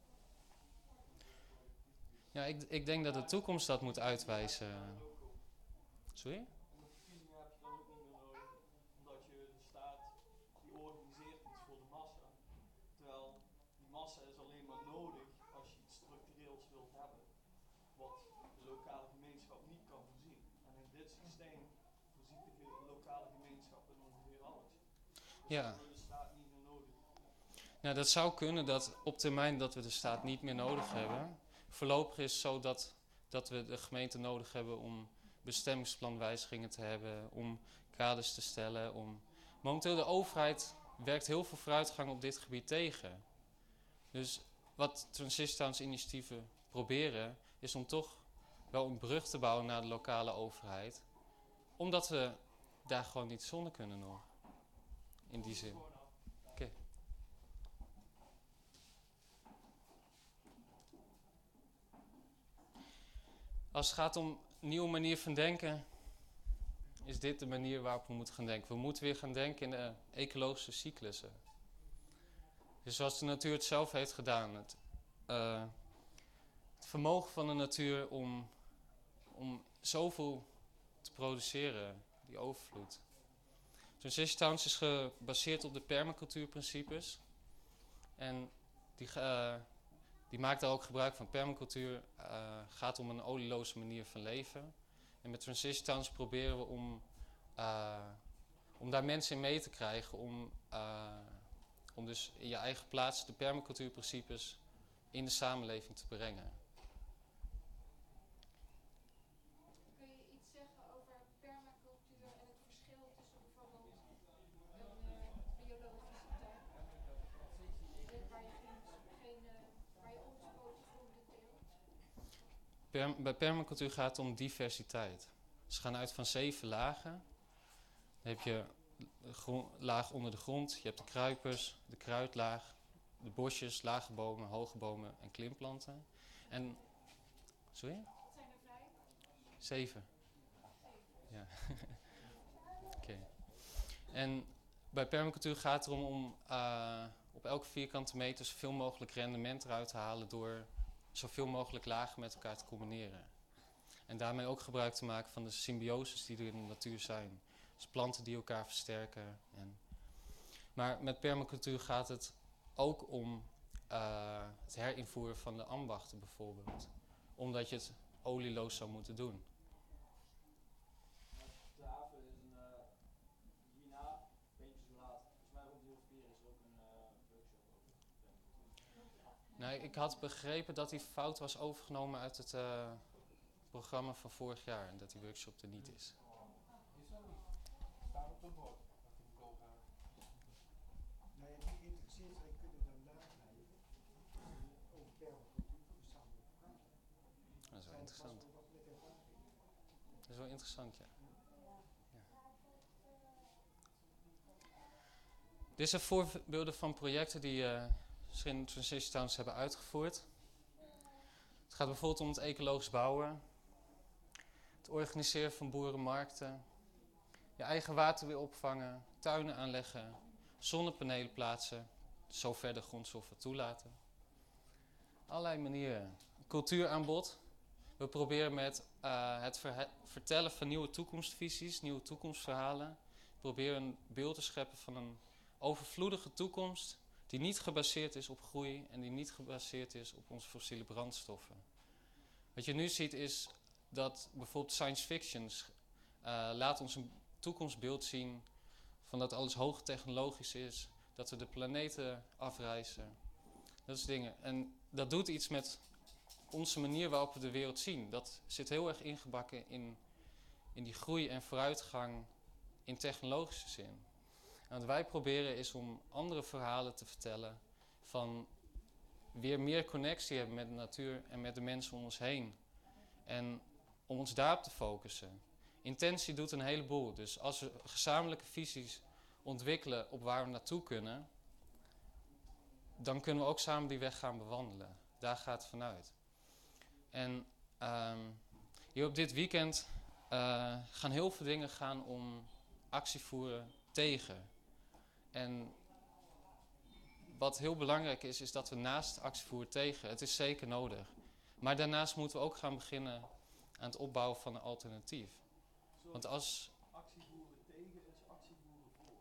Ja, ik denk dat de toekomst dat moet uitwijzen. Sorry? De verkiezingen heb je dan ook niet meer nodig, omdat je de staat die organiseert iets voor de massa. Terwijl die massa is alleen maar nodig als je iets structureels wilt hebben, wat de lokale gemeenschap niet kan voorzien. En in dit systeem voorziet de lokale gemeenschap in ongeveer alles. Dus Ja. dan wordt de staat niet meer nodig. Nou, dat zou kunnen dat op termijn dat we de staat niet meer nodig hebben. Voorlopig is het zo dat we de gemeente nodig hebben om bestemmingsplanwijzigingen te hebben, om kaders te stellen. Momenteel de overheid werkt heel veel vooruitgang op dit gebied tegen. Dus wat Transistowns initiatieven proberen, is om toch wel een brug te bouwen naar de lokale overheid. Omdat we daar gewoon niet zonder kunnen nog. In die zin. Oké. Als het gaat om een nieuwe manier van denken, is dit de manier waarop we moeten gaan denken. We moeten weer gaan denken in de ecologische cyclussen. Dus zoals de natuur het zelf heeft gedaan. Het vermogen van de natuur om zoveel te produceren, die overvloed. Transistowns is gebaseerd op de permacultuurprincipes. En die maakt daar ook gebruik van. Permacultuur gaat om een olieloze manier van leven. En met Transistowns proberen we om daar mensen in mee te krijgen. Om dus in je eigen plaats de permacultuurprincipes in de samenleving te brengen. Kun je iets zeggen over permacultuur en het verschil Bij permacultuur gaat het om diversiteit. Ze gaan uit van 7 lagen. Dan heb je de laag onder de grond, je hebt de kruipers, de kruidlaag, de bosjes, lage bomen, hoge bomen en klimplanten. En, sorry? Wat zijn er 5? 7. Ja. Oké. En bij permacultuur gaat het erom om op elke vierkante meter zoveel mogelijk rendement eruit te halen door zoveel mogelijk lagen met elkaar te combineren. En daarmee ook gebruik te maken van de symbioses die er in de natuur zijn. Dus planten die elkaar versterken. Maar met permacultuur gaat het ook om het herinvoeren van de ambachten bijvoorbeeld. Omdat je het olieloos zou moeten doen. De haven is hierna, een beetje zo laat. Volgens mij rond heel 4 is er ook een workshop over. Nou, ik had begrepen dat die fout was overgenomen uit het programma van vorig jaar. En dat die workshop er niet is. Is dat niet? Staat op het bord dat die moet doorgaan. Nou ja, die geïnteresseerd zijn kunnen dan nakijken over permacultuur voor de samen praten. Dat is wel interessant. Dat is wel interessant, ja. Dit zijn voorbeelden van projecten die verschillende transition towns hebben uitgevoerd. Het gaat bijvoorbeeld om het ecologisch bouwen, het organiseren van boerenmarkten, je eigen water weer opvangen, tuinen aanleggen, zonnepanelen plaatsen, zover de grondstoffen toelaten. Allerlei manieren. Cultuuraanbod. We proberen met het vertellen van nieuwe toekomstvisies, nieuwe toekomstverhalen, proberen een beeld te scheppen van een overvloedige toekomst die niet gebaseerd is op groei en die niet gebaseerd is op onze fossiele brandstoffen. Wat je nu ziet is dat bijvoorbeeld science fiction laat ons een toekomstbeeld zien van dat alles hoogtechnologisch is, dat we de planeten afreizen. Dat soort dingen. En dat doet iets met onze manier waarop we de wereld zien. Dat zit heel erg ingebakken in die groei en vooruitgang in technologische zin. En wat wij proberen is om andere verhalen te vertellen van weer meer connectie hebben met de natuur en met de mensen om ons heen. En om ons daarop te focussen. Intentie doet een heleboel. Dus als we gezamenlijke visies ontwikkelen op waar we naartoe kunnen, dan kunnen we ook samen die weg gaan bewandelen. Daar gaat het vanuit. En hier op dit weekend gaan heel veel dingen gaan om actie voeren tegen. En wat heel belangrijk is dat we naast actie voeren tegen, het is zeker nodig. Maar daarnaast moeten we ook gaan beginnen aan het opbouwen van een alternatief. Want als Actie voeren tegen is actie voeren voor.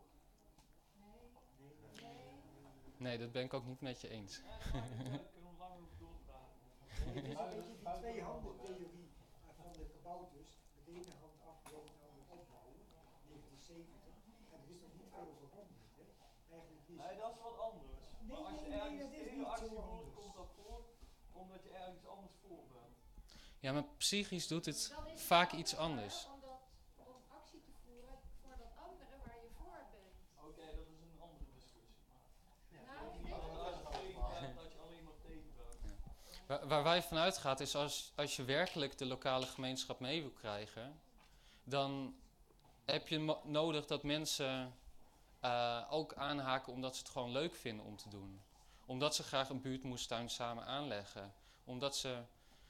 Nee, dat ben ik ook niet met je eens. Daar kunnen we lang over doorpraten. Het is een beetje die twee-handen-theorie van de kabouters. Met de ene hand afbreken, de andere opbouwen. 1970. En er is nog niet veel veranderd. Hè? Eigenlijk is... Nee, dat is wat anders. Nee, Maar als je nee, ergens dat is tegen niet actie zo voert, anders. komt dat voor omdat je ergens anders voor bent. Ja, maar psychisch doet het Dan is het vaak wel iets raar anders. Om actie te voeren voor dat andere waar je voor bent. Oké, dat is een andere discussie. Maar Nou, ik niet denk dat dat als je tegen bent, dat je alleen maar tegen bent. Waar wij vanuit gaat is als je werkelijk de lokale gemeenschap mee wil krijgen, dan heb je nodig dat mensen ook aanhaken omdat ze het gewoon leuk vinden om te doen. Omdat ze graag een buurtmoestuin samen aanleggen. Omdat ze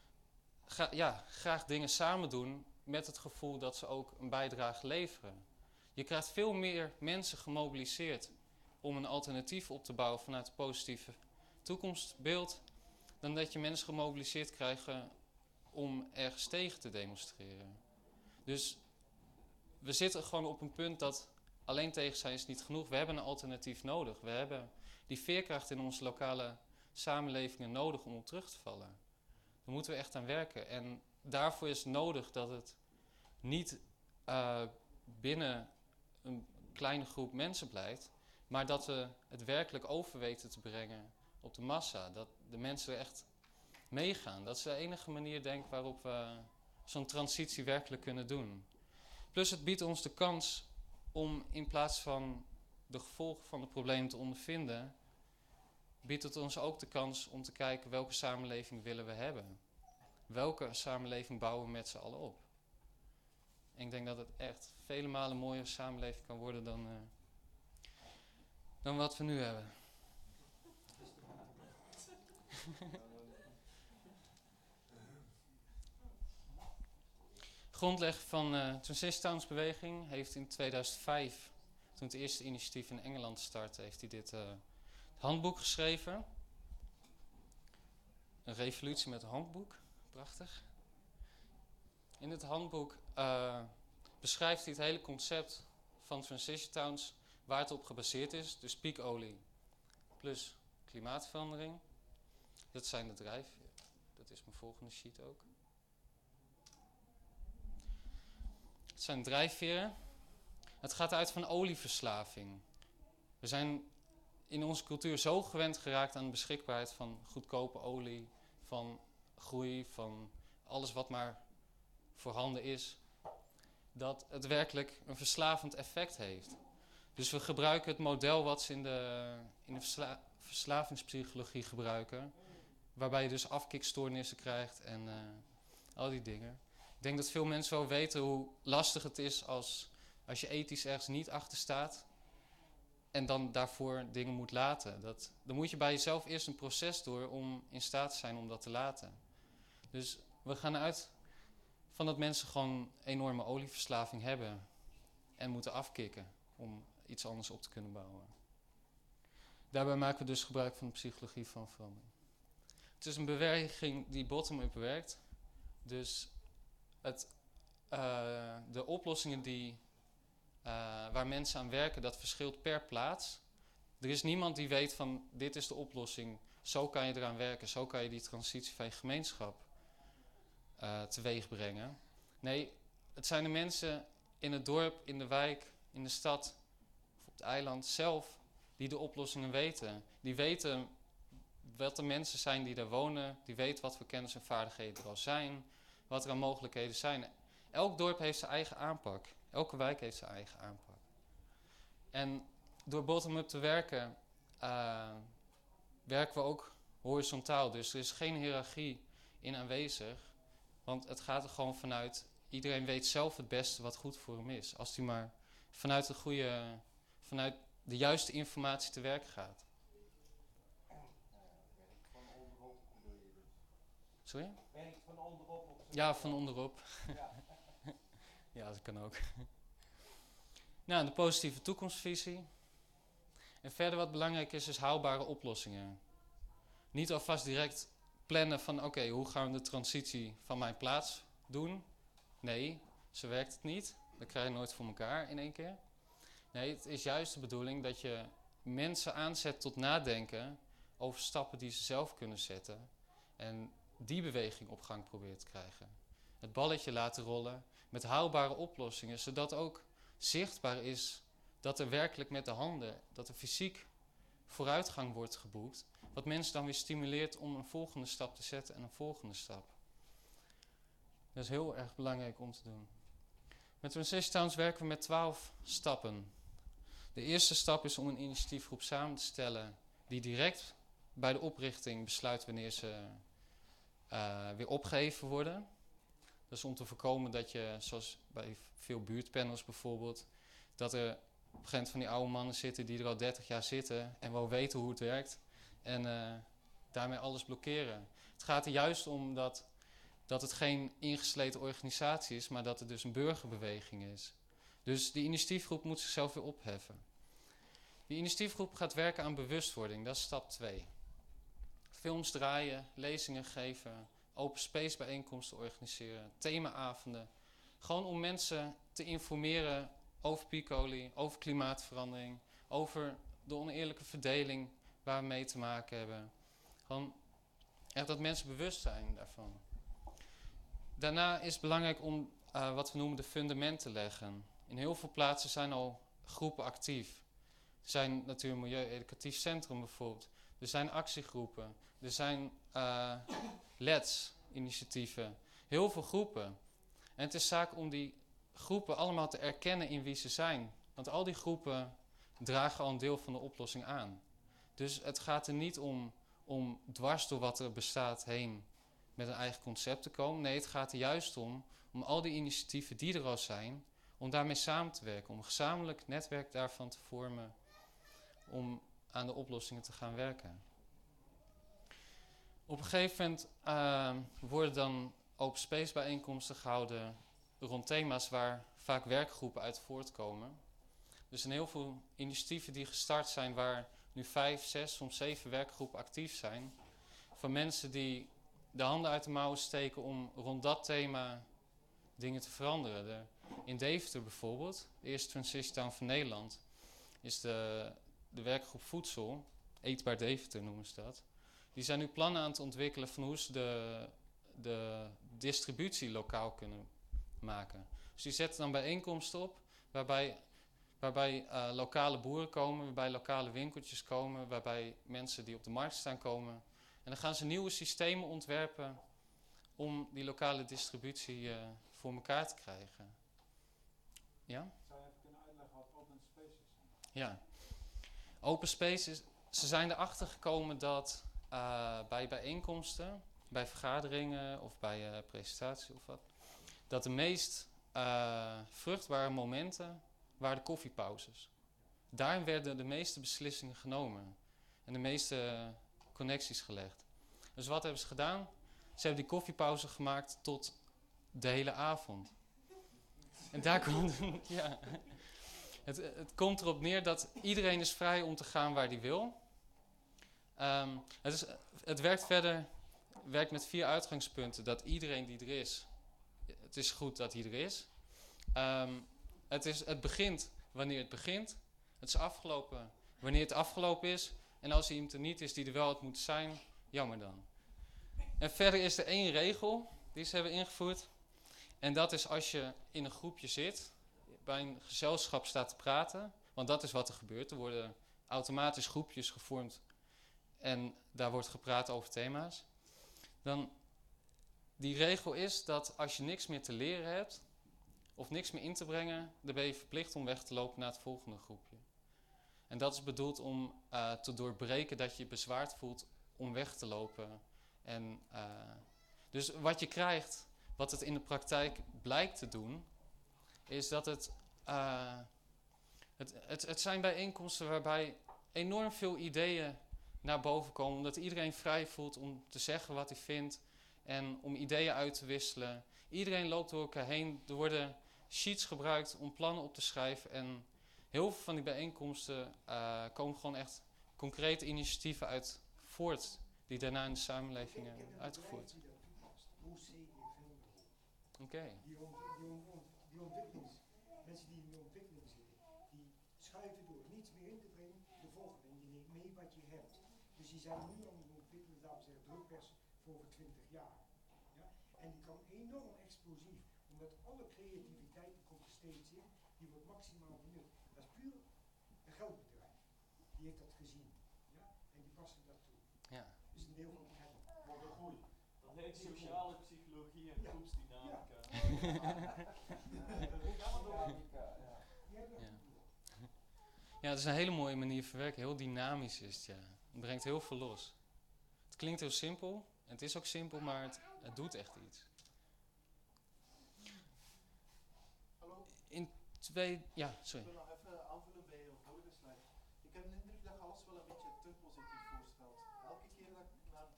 graag dingen samen doen met het gevoel dat ze ook een bijdrage leveren. Je krijgt veel meer mensen gemobiliseerd om een alternatief op te bouwen vanuit een positieve toekomstbeeld, dan dat je mensen gemobiliseerd krijgt om ergens tegen te demonstreren. Dus we zitten gewoon op een punt dat alleen tegen zijn is niet genoeg. We hebben een alternatief nodig. We hebben die veerkracht in onze lokale samenlevingen nodig om op terug te vallen. Daar moeten we echt aan werken. En daarvoor is het nodig dat het niet binnen een kleine groep mensen blijft, maar dat we het werkelijk over weten te brengen op de massa. Dat de mensen er echt meegaan. Dat is de enige manier, denk ik, waarop we zo'n transitie werkelijk kunnen doen. Plus het biedt ons de kans om in plaats van de gevolgen van het probleem te ondervinden, biedt het ons ook de kans om te kijken welke samenleving willen we hebben. welke samenleving bouwen we met z'n allen op? En ik denk dat het echt vele malen mooier samenleving kan worden dan wat we nu hebben. Grondlegger van de Transition beweging heeft in 2005, toen het eerste initiatief in Engeland startte, heeft hij dit handboek geschreven. Een revolutie met een handboek, prachtig. In het handboek beschrijft hij het hele concept van Transition Towns, waar het op gebaseerd is. Dus piekolie plus klimaatverandering. Dat zijn de drijfveren. Dat is mijn volgende sheet ook. Het zijn drijfveren. Het gaat uit van olieverslaving. We zijn in onze cultuur zo gewend geraakt aan de beschikbaarheid van goedkope olie, van groei, van alles wat maar voorhanden is, dat het werkelijk een verslavend effect heeft. Dus we gebruiken het model wat ze in de verslavingspsychologie gebruiken, waarbij je dus afkikstoornissen krijgt en al die dingen. Ik denk dat veel mensen wel weten hoe lastig het is als je ethisch ergens niet achter staat en dan daarvoor dingen moet laten. Dan moet je bij jezelf eerst een proces door om in staat te zijn om dat te laten. Dus we gaan uit van dat mensen gewoon enorme olieverslaving hebben en moeten afkicken om iets anders op te kunnen bouwen. Daarbij maken we dus gebruik van de psychologie van verandering. Het is een beweging die bottom-up werkt. Dus de oplossingen waar mensen aan werken, dat verschilt per plaats. Er is niemand die weet van dit is de oplossing, zo kan je eraan werken, zo kan je die transitie van je gemeenschap teweeg brengen. Nee, het zijn de mensen in het dorp, in de wijk, in de stad of op het eiland zelf die de oplossingen weten. Die weten wat de mensen zijn die daar wonen, die weten wat voor kennis en vaardigheden er al zijn, wat er aan mogelijkheden zijn. Elk dorp heeft zijn eigen aanpak. Elke wijk heeft zijn eigen aanpak. En door bottom-up te werken, werken we ook horizontaal. Dus er is geen hiërarchie in aanwezig. Want het gaat er gewoon vanuit, iedereen weet zelf het beste wat goed voor hem is. Als hij maar vanuit de juiste informatie te werk gaat. Van onderop bedoel je dus? Sorry? Werkt van onderop op zo'n Ja, van onderop. Ja. Ja, dat kan ook. Nou, de positieve toekomstvisie. En verder wat belangrijk is haalbare oplossingen. Niet alvast direct plannen van oké, hoe gaan we de transitie van mijn plaats doen? Nee, zo werkt het niet. Dat krijg je nooit voor elkaar in één keer. Nee, het is juist de bedoeling dat je mensen aanzet tot nadenken over stappen die ze zelf kunnen zetten. En die beweging op gang probeert te krijgen. Het balletje laten rollen met haalbare oplossingen, zodat ook zichtbaar is dat er werkelijk met de handen, dat er fysiek vooruitgang wordt geboekt, wat mensen dan weer stimuleert om een volgende stap te zetten en een volgende stap. Dat is heel erg belangrijk om te doen. Met Transition Towns werken we met 12 stappen. De eerste stap is om een initiatiefgroep samen te stellen die direct bij de oprichting besluit wanneer ze weer opgeheven worden. Dat is om te voorkomen dat je, zoals bij veel buurtpanels bijvoorbeeld, dat er op een gegeven moment van die oude mannen zitten die er al 30 jaar zitten en wel weten hoe het werkt en daarmee alles blokkeren. Het gaat er juist om dat het geen ingesleten organisatie is, maar dat het dus een burgerbeweging is. Dus die initiatiefgroep moet zichzelf weer opheffen. Die initiatiefgroep gaat werken aan bewustwording, dat is stap 2. Films draaien, lezingen geven, open space bijeenkomsten organiseren, themaavonden. Gewoon om mensen te informeren over piekolie, over klimaatverandering, over de oneerlijke verdeling waar we mee te maken hebben. Gewoon echt dat mensen bewust zijn daarvan. Daarna is het belangrijk om wat we noemen de fundamenten te leggen. In heel veel plaatsen zijn al groepen actief. Er zijn Natuur- en Milieu-educatief Centrum bijvoorbeeld. Er zijn actiegroepen. Er zijn LEDs-initiatieven. Heel veel groepen. En het is zaak om die groepen allemaal te erkennen in wie ze zijn. Want al die groepen dragen al een deel van de oplossing aan. Dus het gaat er niet om dwars door wat er bestaat heen met een eigen concept te komen. Nee, het gaat er juist om al die initiatieven die er al zijn, om daarmee samen te werken. Om een gezamenlijk netwerk daarvan te vormen, om aan de oplossingen te gaan werken. Op een gegeven moment worden dan open space bijeenkomsten gehouden rond thema's waar vaak werkgroepen uit voortkomen. Er zijn heel veel initiatieven die gestart zijn waar nu 5, 6, soms 7 werkgroepen actief zijn. Van mensen die de handen uit de mouwen steken om rond dat thema dingen te veranderen. In Deventer bijvoorbeeld, de eerste Transition Town van Nederland, is de werkgroep Voedsel, Eetbaar Deventer noemen ze dat. Die zijn nu plannen aan het ontwikkelen van hoe ze de distributie lokaal kunnen maken. Dus die zetten dan bijeenkomsten op waarbij lokale boeren komen, waarbij lokale winkeltjes komen, waarbij mensen die op de markt staan komen. En dan gaan ze nieuwe systemen ontwerpen om die lokale distributie voor elkaar te krijgen. Ja? Zou je even kunnen uitleggen wat open spaces zijn? Ja. Open spaces, ze zijn erachter gekomen dat bij bijeenkomsten, bij vergaderingen of bij presentaties of wat, dat de meest vruchtbare momenten waren de koffiepauzes. Daar werden de meeste beslissingen genomen en de meeste connecties gelegd. Dus wat hebben ze gedaan? Ze hebben die koffiepauze gemaakt tot de hele avond. En daar komt, ja, het komt erop neer dat iedereen is vrij om te gaan waar hij wil. Het werkt met 4 uitgangspunten. Dat iedereen die er is, het is goed dat hij er is. Het begint wanneer het begint. Het is afgelopen wanneer het afgelopen is. En als iemand er niet is die er wel had moeten zijn, jammer dan. En verder is er 1 regel die ze hebben ingevoerd. En dat is als je in een groepje zit, bij een gezelschap staat te praten. Want dat is wat er gebeurt. Er worden automatisch groepjes gevormd. En daar wordt gepraat over thema's. Dan, die regel is dat als je niks meer te leren hebt, of niks meer in te brengen, dan ben je verplicht om weg te lopen naar het volgende groepje. En dat is bedoeld om te doorbreken dat je je bezwaard voelt om weg te lopen. En, dus wat je krijgt, wat het in de praktijk blijkt te doen, is dat het zijn bijeenkomsten waarbij enorm veel ideeën naar boven komen. Omdat iedereen vrij voelt om te zeggen wat hij vindt en om ideeën uit te wisselen. Iedereen loopt door elkaar heen. Er worden sheets gebruikt om plannen op te schrijven. En heel veel van die bijeenkomsten komen gewoon echt concrete initiatieven uit voort. Die daarna in de samenleving uitgevoerd. Oké. Die ontwikkelings, mensen die in de ontwikkeling zitten, die schuiven door niets meer in te brengen, de volgende. En je neemt mee wat je hebt. Dus die zijn nu aan het ontwikkelen, laten we zeggen, drukpers voor over 20 jaar. Ja? En die kan enorm explosief, omdat alle creativiteit komt er steeds in, die wordt maximaal benut. Dat is puur een geldbedrijf. Die heeft dat gezien. Ja? En die passen dat toe. Ja. Dat is een deel van het geld. Wat een goeie. Dat heet sociale psychologie en groepsdynamica. Ja, het is een hele mooie manier van werken. Heel dynamisch is het, ja. Het brengt heel veel los. Het klinkt heel simpel. En het is ook simpel, maar het doet echt iets. Hallo? Ja, sorry. Ik wil nog even aanvullen bij je vorige slide. Ik heb de indruk dat je alles wel een beetje te positief voorstelt. Elke keer dat ik naar een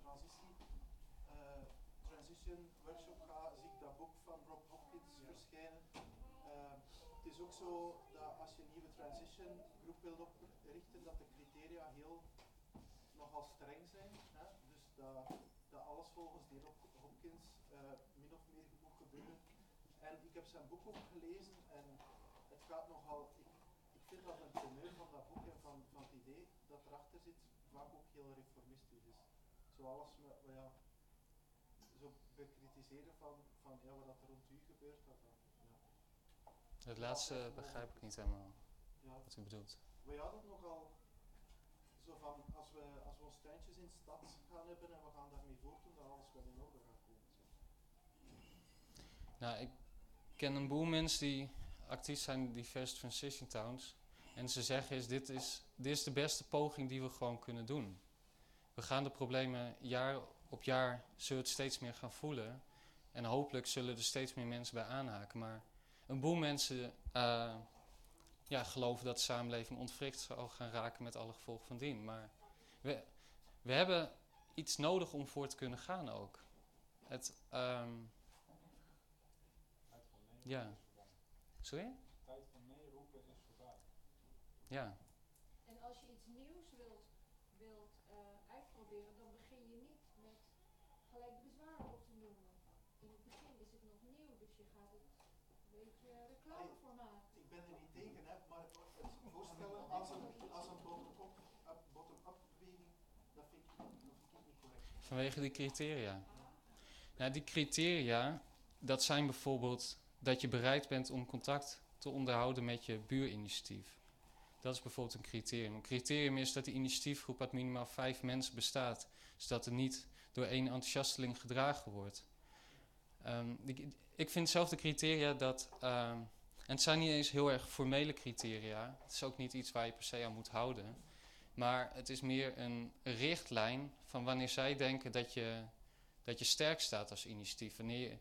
transition workshop ga, zie ik dat boek van Rob Hopkins verschijnen. Het is ook zo dat als je een nieuwe transition groep wilt oprichten, dat de criteria nogal streng zijn. Hè? Dus dat alles volgens die Rob Hopkins min of meer moet gebeuren. En ik heb zijn boek ook gelezen en het gaat nogal. Ik vind dat een teneur van dat boek en van het idee dat erachter zit vaak ook heel reformistisch is. Zoals zo bekritiseren van ja, wat er rond u gebeurt. Het laatste begrijp ik niet helemaal, wat u bedoelt. We hadden nogal zo van, als we ons tuintjes in de stad gaan hebben en we gaan daarmee voortdoen, dat alles wel in orde gaat komen. Zo. Nou, ik ken een boel mensen die actief zijn in diverse transition towns. En ze zeggen dit is de beste poging die we gewoon kunnen doen. We gaan de problemen jaar op jaar zullen we het steeds meer gaan voelen. En hopelijk zullen er steeds meer mensen bij aanhaken. Maar een boel mensen geloven dat de samenleving ontwricht zal gaan raken met alle gevolgen van dien. Maar we hebben iets nodig om voor te kunnen gaan ook. Ja. Sorry? Tijd van nee roepen is voorbij. Ja. En als je iets nieuws wilt uitproberen, dan begin je niet met gelijk bezwaar op te noemen. In het begin is het nog nieuw, dus je gaat het een beetje reclame voor maken. Ik ben er niet tegen, hè, maar het voorstellen als een bottom-up beweging, dat vind ik niet correct. Vanwege die criteria. Nou, die criteria, dat zijn bijvoorbeeld dat je bereid bent om contact te onderhouden met je buurinitiatief. Dat is bijvoorbeeld een criterium. Een criterium is dat die initiatiefgroep uit minimaal 5 mensen bestaat. Zodat het niet door één enthousiasteling gedragen wordt. Ik vind zelf de criteria dat... en het zijn niet eens heel erg formele criteria. Het is ook niet iets waar je per se aan moet houden. Maar het is meer een richtlijn van wanneer zij denken dat je sterk staat als initiatief. Wanneer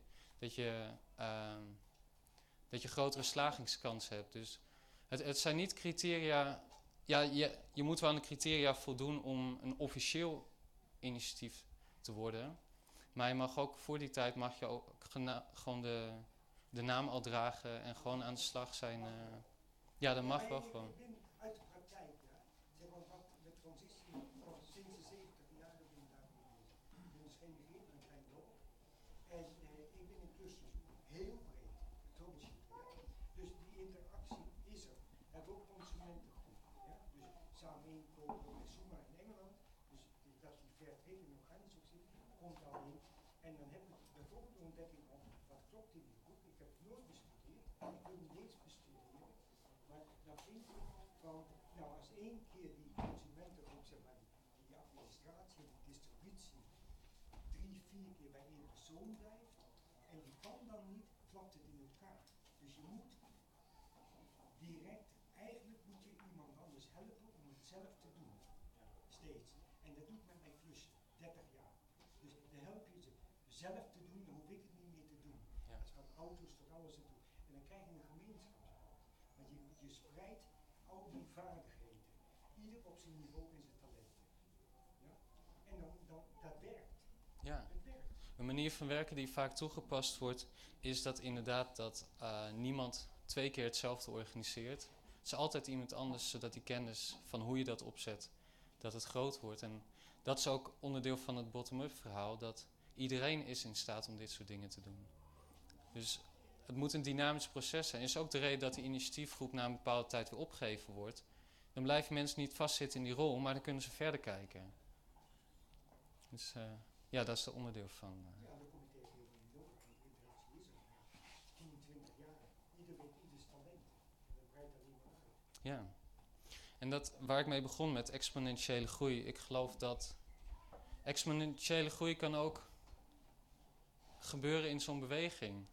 dat je grotere slagingskans hebt. Dus het zijn niet criteria... Ja, je moet wel aan de criteria voldoen om een officieel initiatief te worden. Maar je mag ook voor die tijd ook gewoon de naam al dragen en gewoon aan de slag zijn. Ja, dat mag wel gewoon. Ik ben uit de praktijk, zeg maar wat de transitie van sinds de 70 jaren ben ik daarmee bezig. Ik ben dus geen begrip in een klein dorp. En ik ben intussen heel breed troubleshooter. Dus die interactie is er. We hebben ook consumentengroep. Dus samen inkopen met Suma in Engeland. Dus dat is die Fairtrade en organisch ook zit, komt daarin. En dan heb ik bijvoorbeeld de ontdekking van wat klopt in die groep. Ik heb het nooit bestudeerd. Ik wil niet eens bestuderen. Maar dan vind ik van, nou als één keer die consumentengroep, zeg maar, die administratie en die distributie 3, 4 keer bij één persoon blijft en die kan dan niet, klapt het in elkaar. Dus je moet direct, eigenlijk moet je iemand anders helpen om het zelf te doen. Steeds. En dat doe ik met mijn klussen, 30 jaar. Dus dan help je ze zelf te doen, dan hoef ik het niet meer te doen. Ja. Dat is van auto's tot alles en toe. En dan krijg je een gemeenschapsbouw. Want je spreidt al die vaardigheden. Ieder op zijn niveau en zijn talenten. Ja? En dan dat werkt. Ja. Het werkt. Een manier van werken die vaak toegepast wordt, is dat inderdaad dat niemand 2 keer hetzelfde organiseert. Het is altijd iemand anders, zodat die kennis van hoe je dat opzet, dat het groot wordt. En dat is ook onderdeel van het bottom-up verhaal, dat iedereen is in staat om dit soort dingen te doen. Dus het moet een dynamisch proces zijn. Is ook de reden dat die initiatiefgroep na een bepaalde tijd weer opgegeven wordt. Dan blijven mensen niet vastzitten in die rol, maar dan kunnen ze verder kijken. Dus ja, dat is er onderdeel van. Ja, daar kom ik tegen heel veel in. De interactie is er. 10, 20 jaar. Ieder weet ieders talent. En dat breidt alleen maar uit. Ja. En dat waar ik mee begon met exponentiële groei. Ik geloof dat exponentiële groei kan ook gebeuren in zo'n beweging.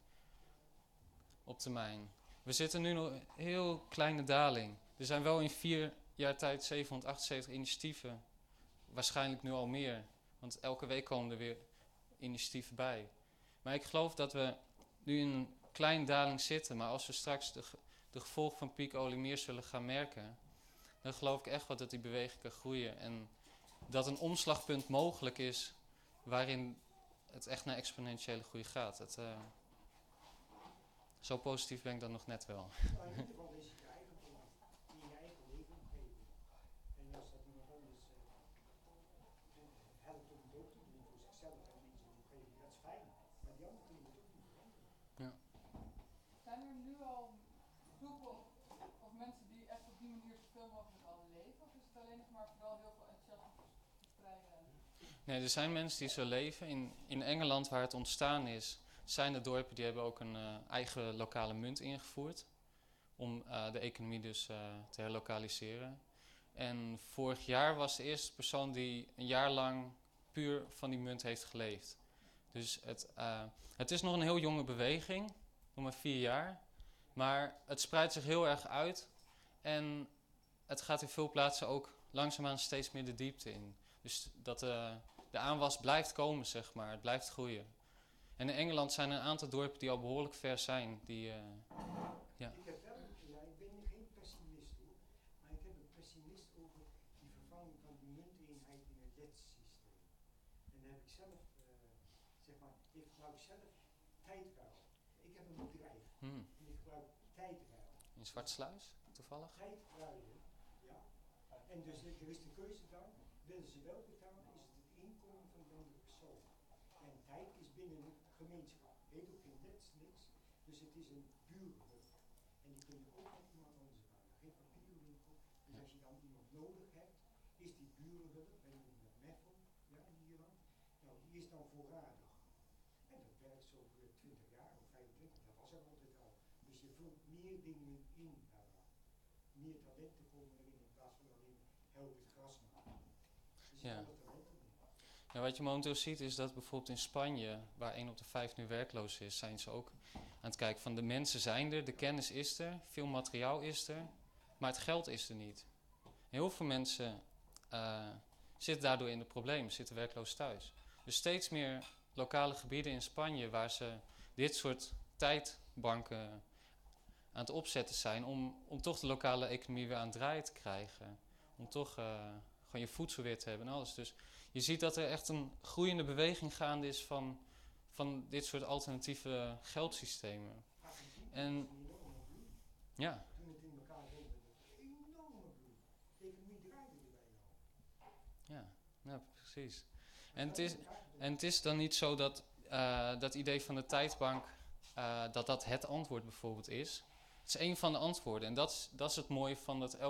Op termijn. We zitten nu nog een heel kleine daling. Er zijn wel in 4 jaar tijd 778 initiatieven. Waarschijnlijk nu al meer. Want elke week komen er weer initiatieven bij. Maar ik geloof dat we nu in een kleine daling zitten. Maar als we straks de gevolgen van piekolie meer zullen gaan merken, dan geloof ik echt wel dat die beweging kan groeien. En dat een omslagpunt mogelijk is waarin het echt naar exponentiële groei gaat. Zo positief ben ik dan nog net wel. Maar in ieder geval is het je eigen plan. In je eigen leefomgeving. En als dat iemand anders helpt om het ook te doen voor zichzelf en in zijn omgeving, dat is fijn. Maar die andere kunnen het ook niet veranderen. Ja. Zijn er nu al groepen of mensen die echt op die manier zoveel mogelijk al leven? Of is het alleen nog maar vooral heel veel enthousiasme verspreiden? Nee, er zijn mensen die zo leven. In Engeland, waar het ontstaan is, zijn er dorpen die hebben ook een eigen lokale munt ingevoerd. Om de economie dus te herlokaliseren. En vorig jaar was de eerste persoon die een jaar lang puur van die munt heeft geleefd. Dus het is nog een heel jonge beweging, nog maar 4 jaar. Maar het spreidt zich heel erg uit. En het gaat in veel plaatsen ook langzaamaan steeds meer de diepte in. Dus dat de aanwas blijft komen, zeg maar. Het blijft groeien. En in Engeland zijn er een aantal dorpen die al behoorlijk ver zijn. Ja. Ik heb wel, ik ben geen pessimist hoor, maar ik heb een pessimist over die vervanging van die munteenheid in het letssysteem. En dan heb ik zelf, zeg maar, ik gebruik zelf tijdruil. Ik heb een bedrijf en ik gebruik tijdruil. In Zwartsluis, toevallig? Tijdruilen, ja. En dus er is de keuze dan, willen ze wel betalen, is het het inkomen van de andere persoon. En tijd is binnen een gemeenschap, heet ook geen lets, niks. Dus het is een buurhulp. En die kun je ook met iemand anders bouwen. Geen papierwinkel. Dus als je dan iemand nodig hebt, is die burenhulp, ben ik met Meffel, ja, in Ierland, nou die is dan voorradig. En dat werkt zo voor 20 jaar of 25, dat was er altijd al. Dus je vult meer dingen in daaraan. Meer talenten komen erin in plaats van alleen help het gras maken. Dus je Ja. kan er talenten in. Ja, wat je momenteel ziet is dat bijvoorbeeld in Spanje, waar 1 op de 5 nu werkloos is, zijn ze ook aan het kijken van de mensen zijn er, de kennis is er, veel materiaal is er, maar het geld is er niet. Heel veel mensen zitten daardoor in de problemen, zitten werkloos thuis. Dus steeds meer lokale gebieden in Spanje waar ze dit soort tijdbanken aan het opzetten zijn om toch de lokale economie weer aan het draaien te krijgen. Om toch gewoon je voedsel weer te hebben en alles. Dus je ziet dat er echt een groeiende beweging gaande is van dit soort alternatieve geldsystemen. En ja. Toen het in elkaar ging, dat was een enorme bloei. De economie draaide er bijna om. Ja, precies. En het is dan niet zo dat dat idee van de tijdbank, dat het antwoord bijvoorbeeld is. Het is een van de antwoorden. En dat is het mooie van dat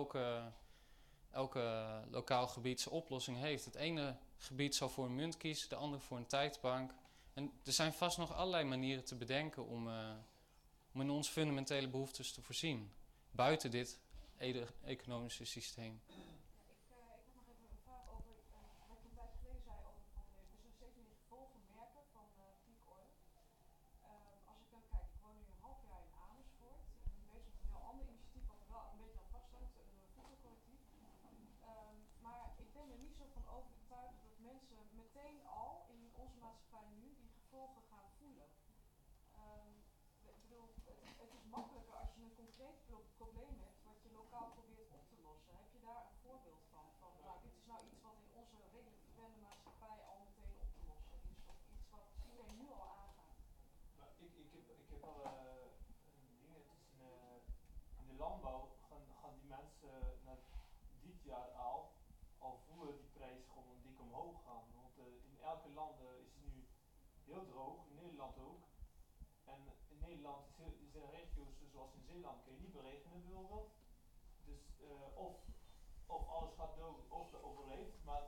elke lokaal gebied zijn oplossing heeft. Het ene gebied zal voor een munt kiezen, de andere voor een tijdbank. En er zijn vast nog allerlei manieren te bedenken om in onze fundamentele behoeftes te voorzien. Buiten dit economische systeem. Ik heb nog even een vraag over wat je een tijd geleden zei over van er zijn steeds meer gevolgen merken van peak oil. Als ik dan kijk, ik woon nu een half jaar in Amersfoort. Ik ben bezig met een heel ander initiatief wat er wel een beetje aan vasthangt, een voedselcollectief. Maar ik ben er niet zo van overtuigd dat mensen meteen al in onze maatschappij nu die gevolgen gaan voelen. Ik bedoel, het is makkelijker als je een concreet probleem hebt wat je lokaal probeert op te lossen. Heb je daar een voorbeeld van? Van nou, dit is nou iets wat in onze redelijk verwende maatschappij al meteen op te lossen is. Of iets wat iedereen nu al aangaat. Maar ik heb al een ding, het is in de landbouw gaan die mensen dit jaar al voelen die prijs gewoon dik omhoog gaan. Want in elke land is het nu heel droog, in Nederland ook. En in Nederland zijn regio's zoals in Zeeland kun je niet beregenen bijvoorbeeld. Dus of alles gaat dood of het overleeft, maar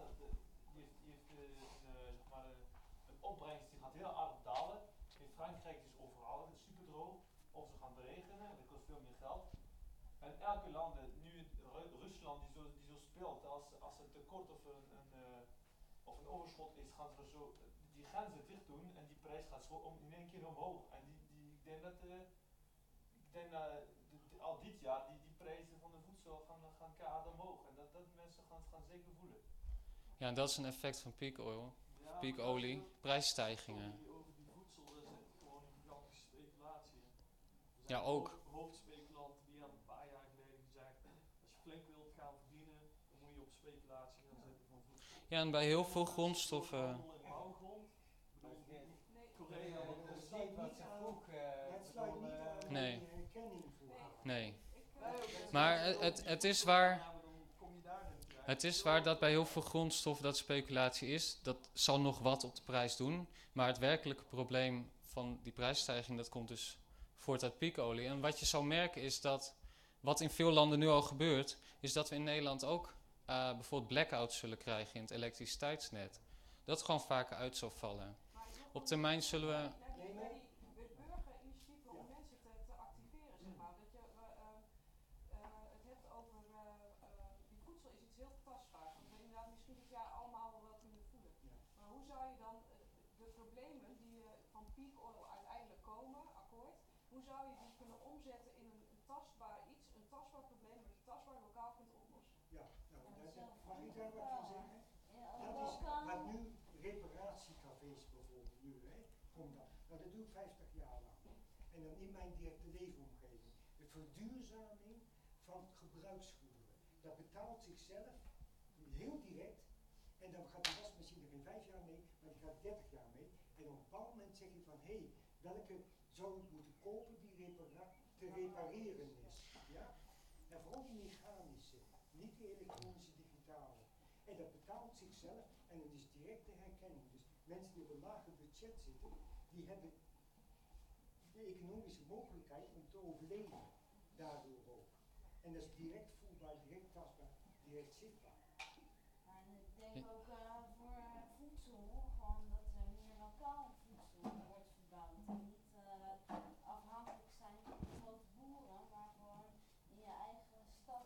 een opbrengst die gaat heel hard dalen. In Frankrijk is overal het super droog, of ze gaan beregenen, dat kost veel meer geld. En elke land, nu Rusland die zo speelt, als een tekort of een overschot is, gaan ze zo die grenzen dicht doen en die prijs gaat zo in één keer omhoog. En ik denk dat al dit jaar die prijzen van de voedsel gaan keihard omhoog. En dat mensen gaan zeker voelen. Ja, en dat is een effect van peak oil, Ja, peak olie, prijsstijgingen. Over die voedsel, dat is gewoon een gigantische speculatie. Ja, ook. Hoofdspeculanten die hebben een paar jaar geleden gezegd, als je flink wilt gaan verdienen, dan moet je op speculatie gaan zitten van voedsel. Ja, en bij heel veel grondstoffen. Korea, dat sluit niet aan. Het sluit niet aan Nee. de herkenning voor. Nee. Maar het is waar. Het is waar dat bij heel veel grondstoffen dat speculatie is. Dat zal nog wat op de prijs doen. Maar het werkelijke probleem van die prijsstijging, dat komt dus voort uit piekolie. En wat je zal merken is dat, wat in veel landen nu al gebeurt, is dat we in Nederland ook bijvoorbeeld blackouts zullen krijgen in het elektriciteitsnet. Dat het gewoon vaker uit zal vallen. Op termijn zullen we... Burgerinitiatieven om mensen te activeren, zeg maar. Dat je het hebt over die voedsel is iets heel tastbaars. Dat we inderdaad misschien dit jaar allemaal wel kunnen voelen. Maar hoe zou je dan de problemen die van peak oil uiteindelijk komen, akkoord, hoe zou je die kunnen omzetten in een tastbaar iets, een tastbaar probleem dat je tastbaar lokaal kunt oplossen? Ja, nou, mag ik daar wat van zeggen? Dat is wat nu komt dat? Nou, dat doe ik 50 jaar lang. En dan in mijn directe leefomgeving. De verduurzaming van gebruiksgoederen. Dat betaalt zichzelf heel direct. En dan gaat de wasmachine geen 5 jaar mee, maar die gaat 30 jaar mee. En op een bepaald moment zeg je van, hé, welke zou ik moeten kopen die te repareren is. Ja? En vooral die mechanische, niet die elektronische digitale. En dat betaalt zichzelf en het is directe herkenning. Dus mensen die op een lager budget zitten, die hebben de economische mogelijkheid om te overleven. Daardoor ook. En dat is direct voelbaar, direct tastbaar, direct zichtbaar. En ik denk ook voor voedsel, gewoon dat er meer lokaal voedsel wordt verbouwd. En niet afhankelijk zijn van de grote boeren, maar gewoon in je eigen stad,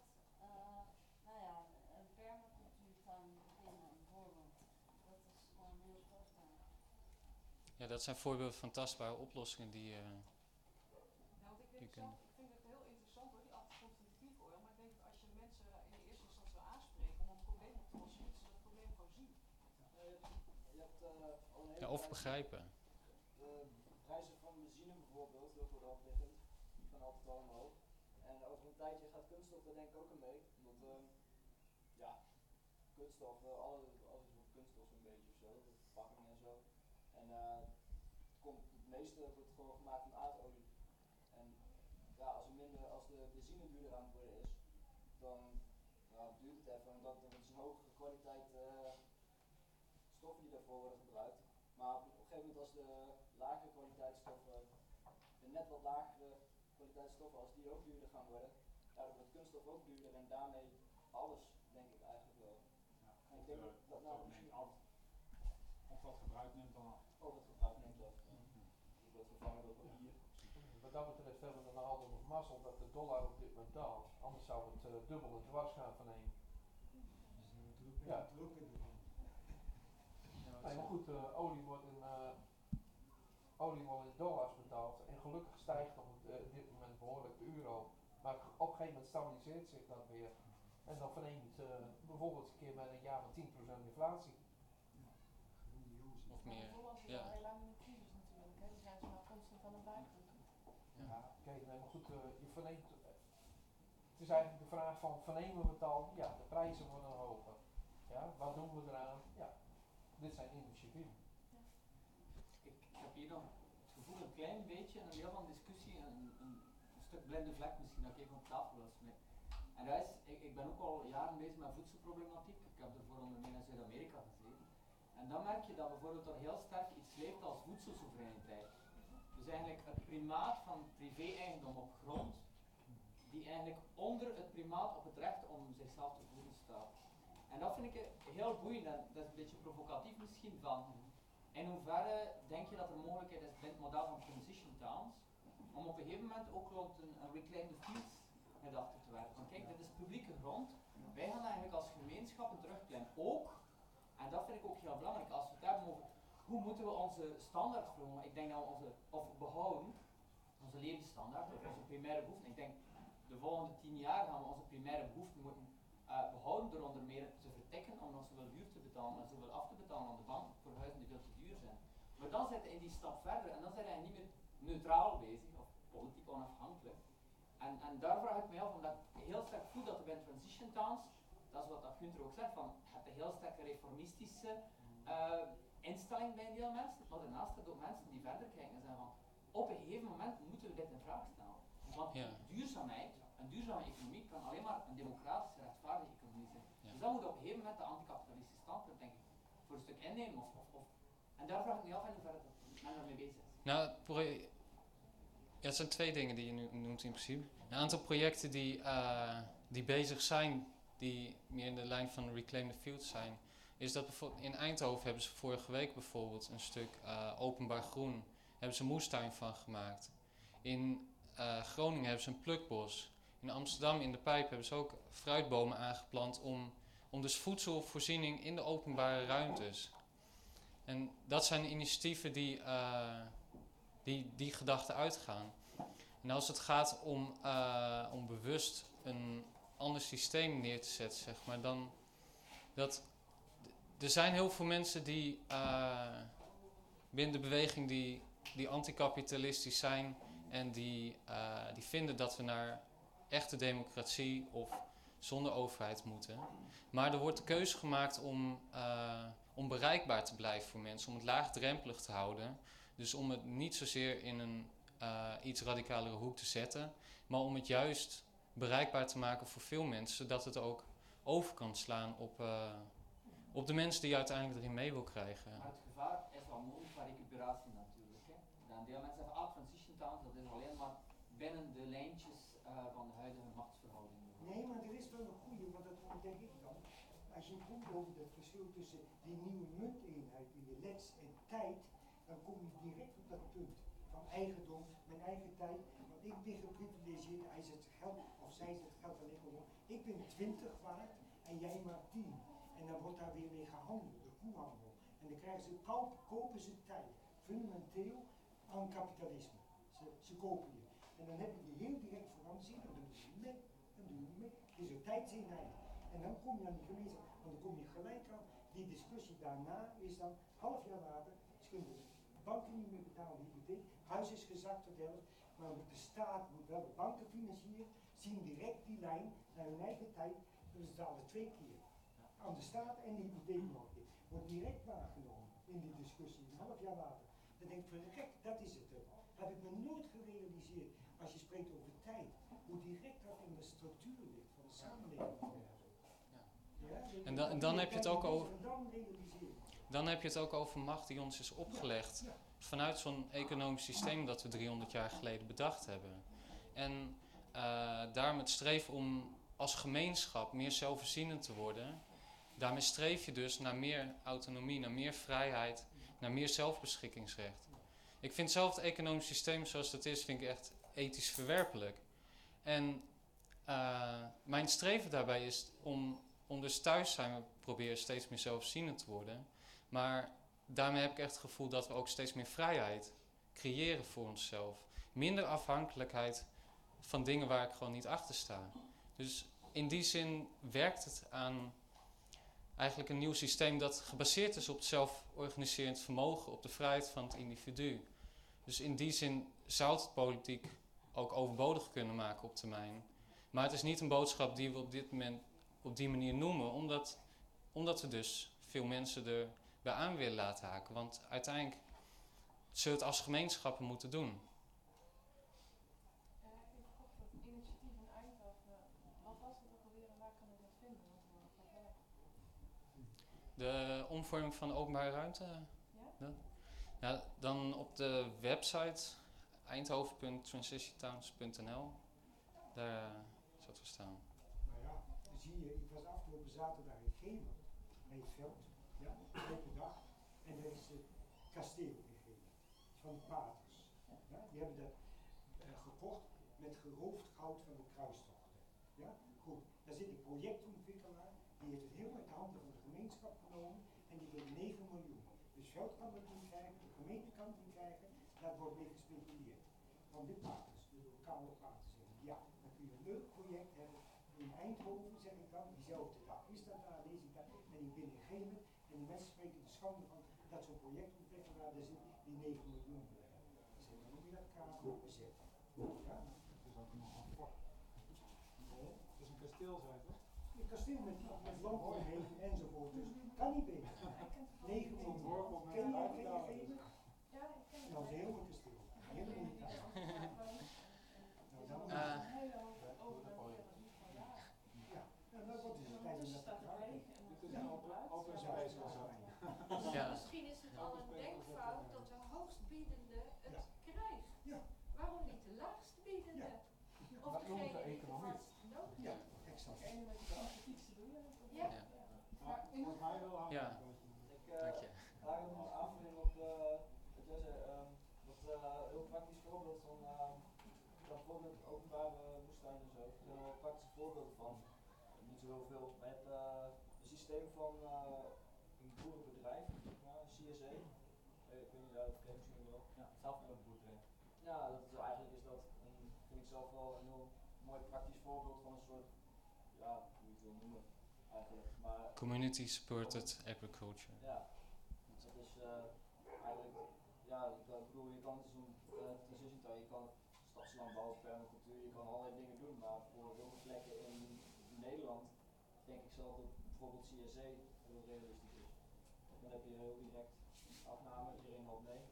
een permacultuurtuin beginnen bijvoorbeeld. Dat is gewoon heel tastbaar. Ja, dat zijn voorbeelden van tastbare oplossingen die Ja, want ik denk zelf, ik vind het heel interessant hoor, die alternatieve oil. Maar ik denk dat als je mensen in de eerste instantie wil aanspreken om een probleem op te lossen, moeten ze dat probleem gewoon zien. Je hebt al een hele ja, of tijd begrijpen. de prijzen van benzine bijvoorbeeld, dat wordt afliggend, die gaan altijd al omhoog. En over een tijdje gaat kunststof daar denk ik ook aan mee. Omdat kunststof, alles is op kunststof zo'n beetje of zo, de verpakkingen en zo. En het meeste wordt gewoon gemaakt van aardolie. En ja, als de benzine duurder aan het worden is, dan duurt het even, omdat het is een hogere kwaliteit stoffen die daarvoor worden gebruikt. Maar op een gegeven moment als de lagere kwaliteitsstoffen, de net wat lagere kwaliteitsstoffen, als die ook duurder gaan worden, dan wordt kunststof ook duurder en daarmee alles, denk ik eigenlijk wel. Ja, en ik denk dat nou misschien af. Of dat gebruik neemt dan af. Of het gebruik neemt af. Het wordt vervangen door papier. Wat dat betreft hebben we dan altijd nog mazzel dat de dollar op dit moment daalt. Anders zou het dubbel en dwars gaan van één. Ja. Nee, maar goed, olie wordt in dollars betaald en gelukkig stijgt nog op dit moment behoorlijk de euro. Maar op een gegeven moment stabiliseert zich dat weer. En dan verneemt bijvoorbeeld een keer met een jaar met 10% inflatie. Of meer. Holland is al heel lang in de crisis natuurlijk, hè? Die zijn ze nou constant aan het bijvoegen. Ja, kijk, nee, maar goed, je verneemt. Het is eigenlijk de vraag van vernemen we het al? Ja, de prijzen worden hoger. Ja, wat doen we eraan? Ja, dit zijn initiatieven. Ik heb hier nog het gevoel een klein beetje, een deel van de discussie, een stuk blinde vlek misschien dat ik even op tafel wil smijten. En dat is, ik ben ook al jaren bezig met voedselproblematiek. Ik heb ervoor onder meer in Zuid-Amerika gezeten. En dan merk je dat bijvoorbeeld er heel sterk iets leeft als voedselsoevereiniteit. Dus eigenlijk het primaat van privé-eigendom op grond, die eigenlijk onder het primaat op het recht om zichzelf te voeden staat. En dat vind ik heel boeiend, en dat is een beetje provocatief misschien, van in hoeverre denk je dat er mogelijkheid is binnen het model van transition towns, om op een gegeven moment ook rond een reclaim the fields gedachte te werken. Want kijk, dit is publieke grond, wij gaan eigenlijk als gemeenschappen terugklimmen. Ook, en dat vind ik ook heel belangrijk, als we het hebben over hoe moeten we onze standaard verhogen. Ik denk dat we behouden, onze levensstandaard, of onze primaire behoeften. Ik denk, de volgende 10 jaar gaan we onze primaire behoeften moeten behouden door onder meer te vertikken om nog zoveel huur te betalen en zoveel af te betalen aan de bank voor huizen die veel te duur zijn. Maar dan zit je in die stap verder en dan zijn je niet meer neutraal bezig of politiek onafhankelijk. En daar vraag ik me af, omdat ik heel sterk voel dat er bij transition towns, dat is wat Gunther ook zegt, van je hebt een heel sterke reformistische instelling bij een deel mensen, maar daarnaast zijn er ook mensen die verder kijken en zeggen van op een gegeven moment moeten we dit in vraag stellen. Want duurzaamheid, een duurzame economie kan alleen maar een democratische, rechtvaardige economie zijn. Ja. Dus dan moet op een gegeven moment de anticapitalistische standpunt, denk ik, voor een stuk innemen. En daar vraag ik me af in hoeverre men daarmee bezig is. Nou, het zijn 2 dingen die je nu noemt in principe. Een aantal projecten die bezig zijn, die meer in de lijn van Reclaim the Fields zijn, is dat bijvoorbeeld in Eindhoven hebben ze vorige week bijvoorbeeld een stuk openbaar groen, hebben ze een moestuin van gemaakt. In Groningen hebben ze een plukbos. In Amsterdam in de Pijp hebben ze ook fruitbomen aangeplant om dus voedselvoorziening in de openbare ruimtes. En dat zijn initiatieven die gedachten uitgaan. En als het gaat om bewust een ander systeem neer te zetten, zeg maar, dan er zijn heel veel mensen die binnen de beweging die anticapitalistisch zijn en die vinden dat we naar echte democratie of zonder overheid moeten. Maar er wordt de keuze gemaakt om bereikbaar te blijven voor mensen, om het laagdrempelig te houden. Dus om het niet zozeer in een iets radicalere hoek te zetten, maar om het juist bereikbaar te maken voor veel mensen, zodat het ook over kan slaan op de mensen die je uiteindelijk erin mee wil krijgen. Maar het gevaar is wel mogelijk van recuperatie natuurlijk. Hè. Dan deel mensen zeggen, transition towns, dat is alleen maar binnen de lijntjes van de huidige machtsverhoudingen. Nee, maar er is wel een goede, want dat denk ik dan. Als je komt over het verschil tussen die nieuwe munteenheid in de lets en tijd, dan kom je direct op dat punt van eigendom, mijn eigen tijd. Want ik ben geprivilegeerd, hij zet geld, of zij zet geld alleen maar om. Ik ben 20 waard en jij maar 10. En dan wordt daar weer mee gehandeld, de koehandel. En dan krijgen ze, kopen ze tijd, fundamenteel aan kapitalisme. Ze kopen je. En dan heb je die heel direct verandering, dan doen ze niet mee. Dan doen ze niet mee. Het is een tijdseenheid. En dan kom je aan die gemeenschap, want dan kom je gelijk aan. Die discussie daarna is dan, half jaar later, ze kunnen de banken niet meer betalen, de hypotheek, huis is gezakt tot de helft, maar de staat moet wel de banken financieren, zien direct die lijn naar hun eigen tijd, dus ze betalen 2 keer. Aan de staat en de hypotheekmarkt. Wordt direct waargenomen in die discussie, een half jaar later. Dan denk ik van, gek, dat is het. Dat heb ik me nooit gerealiseerd als je spreekt over tijd. Hoe direct dat in de structuur ligt van de samenleving. Ja, en dan heb je het ook over. Dan heb je het ook over macht die ons is opgelegd. Ja, ja. Vanuit zo'n economisch systeem dat we 300 jaar geleden bedacht hebben. En daarom het streven om als gemeenschap meer zelfvoorzienend te worden. Daarmee streef je dus naar meer autonomie, naar meer vrijheid, naar meer zelfbeschikkingsrecht. Ik vind zelf het economisch systeem zoals het is, vind ik echt ethisch verwerpelijk. En mijn streven daarbij is om dus thuis zijn we proberen steeds meer zelfvoorzienend te worden. Maar daarmee heb ik echt het gevoel dat we ook steeds meer vrijheid creëren voor onszelf. Minder afhankelijkheid van dingen waar ik gewoon niet achter sta. Dus in die zin werkt het aan eigenlijk een nieuw systeem dat gebaseerd is op het zelforganiserend vermogen, op de vrijheid van het individu. Dus in die zin zou het politiek ook overbodig kunnen maken op termijn. Maar het is niet een boodschap die we op dit moment op die manier noemen, omdat we dus veel mensen er bij aan willen laten haken. Want uiteindelijk zullen we het als gemeenschappen moeten doen. Ik heb gekocht dat initiatief in Eindhoven. Wat was het ook alweer en waar kan ik dat vinden? Wat gaat werken? De omvorming van de openbare ruimte. Ja? Ja, dan op de website eindhoven.transitiontowns.nl. Daar zou het voor staan. Nou ja, dan zie je, ik was afgelopen zaterdag in Gemert, bij het veld, ja, elke dag. En daar is het kasteel in Gemert, van de paters. Ja, die hebben dat gekocht met geroofd goud van de kruistochten. Ja, goed. Daar zit een projectontwikkelaar, die heeft het helemaal uit de handen van de gemeenschap genomen en die wil 9 miljoen. Dus veld kan het niet krijgen, de gemeente kan het niet krijgen, daar wordt mee gespeculeerd. Van de paters, de lokale paters. Ja, dan kun je een leuk project hebben. In Eindhoven, zeg ik dan, diezelfde dag is dat daar, lees ik dat, en ik ben in Gemert en de mensen spreken de schande van dat zo'n projectontwikkelaar daar zit die 9 miljoen wil hebben. Dus dan moet je dat kamer bezetten. Ja? Het is ook nog een fort. Het is een kasteel, zei je toch? Een kasteel met land omheen enzovoort, dus kan niet beter. 9 miljoen. Ken je Gemert? Ja, ik ken het. Dat is een heel mooi kasteel. Heel mooi kasteel. Nou, wat is het tijdens dat Ja. Misschien is het al een denkfout dat de hoogstbiedende het krijgt. Ja. Waarom niet de laagstbiedende? Of Dat noemen ze degene die economie. het hardst nodig Ja, heeft. exact. Degene met de competitie doe je het. Ja. Maar volgens mij wel aan. Ja. Dank je. Daar nog een aanvulling op wat jij zei. Wat heel praktisch voorbeeld van dat bijvoorbeeld openbare moestuinen en zo. Er zijn wel praktische voorbeelden van. Niet zo heel veel. Maar je hebt een systeem van een boerenbedrijf, zeg maar, een CSA. Ik weet niet, dat ken je misschien wel. Ja, zelfhulpboerderij. Ja, dat is, eigenlijk is dat vind ik zelf wel een heel mooi praktisch voorbeeld van een soort, ja, hoe je het wil noemen eigenlijk. Maar Community supported agriculture. ja, dat is eigenlijk kant is een transitietuin. Je kan stadslandbouw, permacultuur, je kan allerlei dingen doen, maar voor heel veel plekken in Nederland denk ik zelf dat bijvoorbeeld CSA heel realistisch is. Dan heb je heel direct afname, iedereen helpt mee.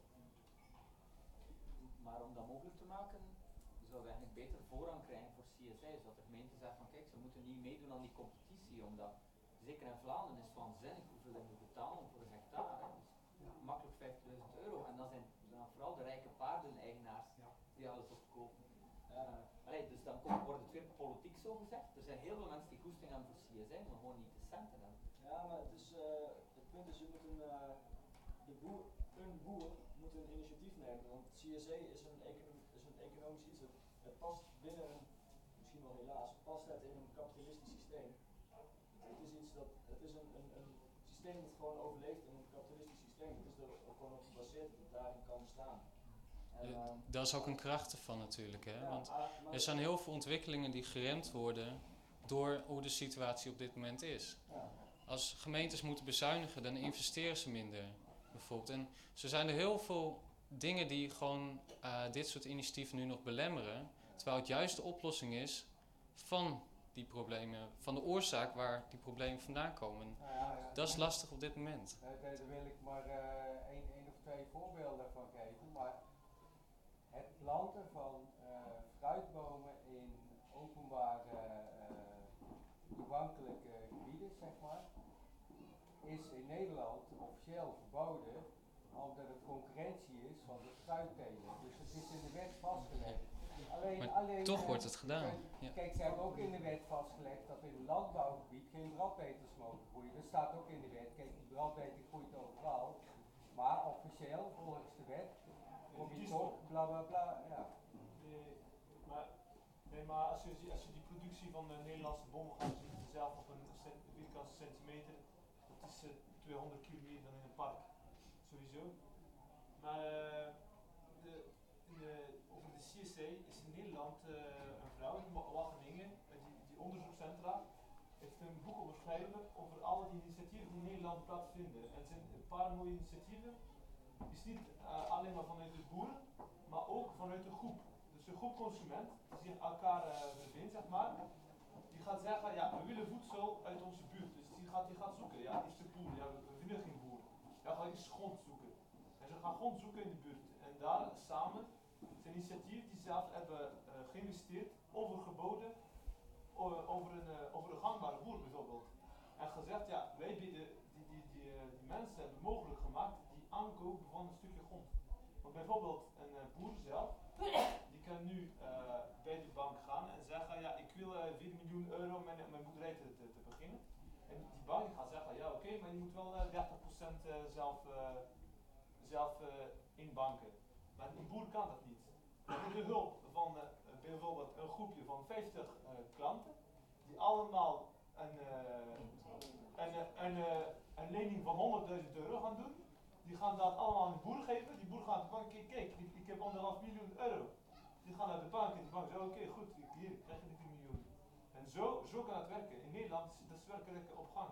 Maar om dat mogelijk te maken, zouden we eigenlijk beter voorrang krijgen voor CSI, zodat de gemeente zegt van kijk, ze moeten niet meedoen aan die competitie, omdat zeker in Vlaanderen is waanzinnig hoeveel je moet betalen voor een hectare. Dus makkelijk 50.000 euro en dan zijn dan vooral de rijke paardeneigenaars die alles opkopen. Dus dan wordt het weer politiek zo gezegd. Er zijn heel veel mensen die goesting hebben voor CSI, maar gewoon niet de centen hebben. Ja, maar het punt is, je moet een boer moet een initiatief nemen, want CSA is een economisch iets. Het past binnen een, misschien wel helaas, past het in een kapitalistisch systeem. Het is iets dat, het is een systeem dat gewoon overleeft in een kapitalistisch systeem. Het is er ook gewoon op gebaseerd dat het daarin kan bestaan. Dat is ook een kracht ervan natuurlijk, hè? Want er zijn heel veel ontwikkelingen die geremd worden door hoe de situatie op dit moment is. Als gemeentes moeten bezuinigen, dan investeren ze minder, bijvoorbeeld. En zo zijn er heel veel dingen die gewoon dit soort initiatieven nu nog belemmeren, terwijl het juist de oplossing is van die problemen, van de oorzaak waar die problemen vandaan komen. Dat is lastig op dit moment. Daar wil ik maar één of twee voorbeelden van geven, maar het planten van fruitbomen in openbare toegankelijke gebieden, zeg maar, is in Nederland officieel verboden, omdat het concurrentie is van de fruitteler. Dus het is in de wet vastgelegd. Alleen, toch wordt het gedaan. Kijk, ze hebben ook in de wet vastgelegd dat in het landbouwgebied geen brandbeters mogen groeien. Dat staat ook in de wet. Kijk, die brandbeter groeit overal. Maar officieel, volgens de wet, kom je toch, bla bla bla. Ja. Maar als je die productie van de Nederlandse bomen gaat zien, zelf op een vierkante centimeter, dat is 200 keer meer dan in een park. Sowieso. Maar over de CSA is in Nederland een vrouw in Wageningen, die onderzoekscentra, heeft een boek geschreven over alle die initiatieven die in Nederland plaatsvinden. En het zijn een paar mooie initiatieven. Het is niet alleen maar vanuit de boeren, maar ook vanuit de groep. Dus de groep consument, die zich elkaar verbindt, zeg maar, die gaat zeggen, ja, we willen voedsel uit onze buurt. Dus die gaat zoeken, ja, is de boer, ja, we vinden geen boer. Ja, ga eens grond zoeken. En ze gaan grond zoeken in de buurt. En daar samen, het is een initiatief die zelf hebben geïnvesteerd, overgeboden, over een gangbare boer bijvoorbeeld. En gezegd, ja, wij bieden die mensen hebben mogelijk gemaakt die aankopen van een stukje grond. Want bijvoorbeeld een boer zelf, die kan nu bij de bank gaan en zeggen, ja, ik wil 4 miljoen euro mijn boerderij te beginnen. En die bank gaat zeggen, ja oké, maar je moet wel 30% zelf inbanken. Maar een boer kan dat niet. Met de hulp van bijvoorbeeld een groepje van 50 klanten, die allemaal een lening van 100.000 euro gaan doen. Die gaan dat allemaal aan de boer geven. Die boer gaat de bank, kijk, ik heb 1,5 miljoen euro. Die gaan naar de bank en de bank zegt, oké, goed, hier krijg je die 4 miljoen. En zo kan het werken. In Nederland is het werkelijk op gang.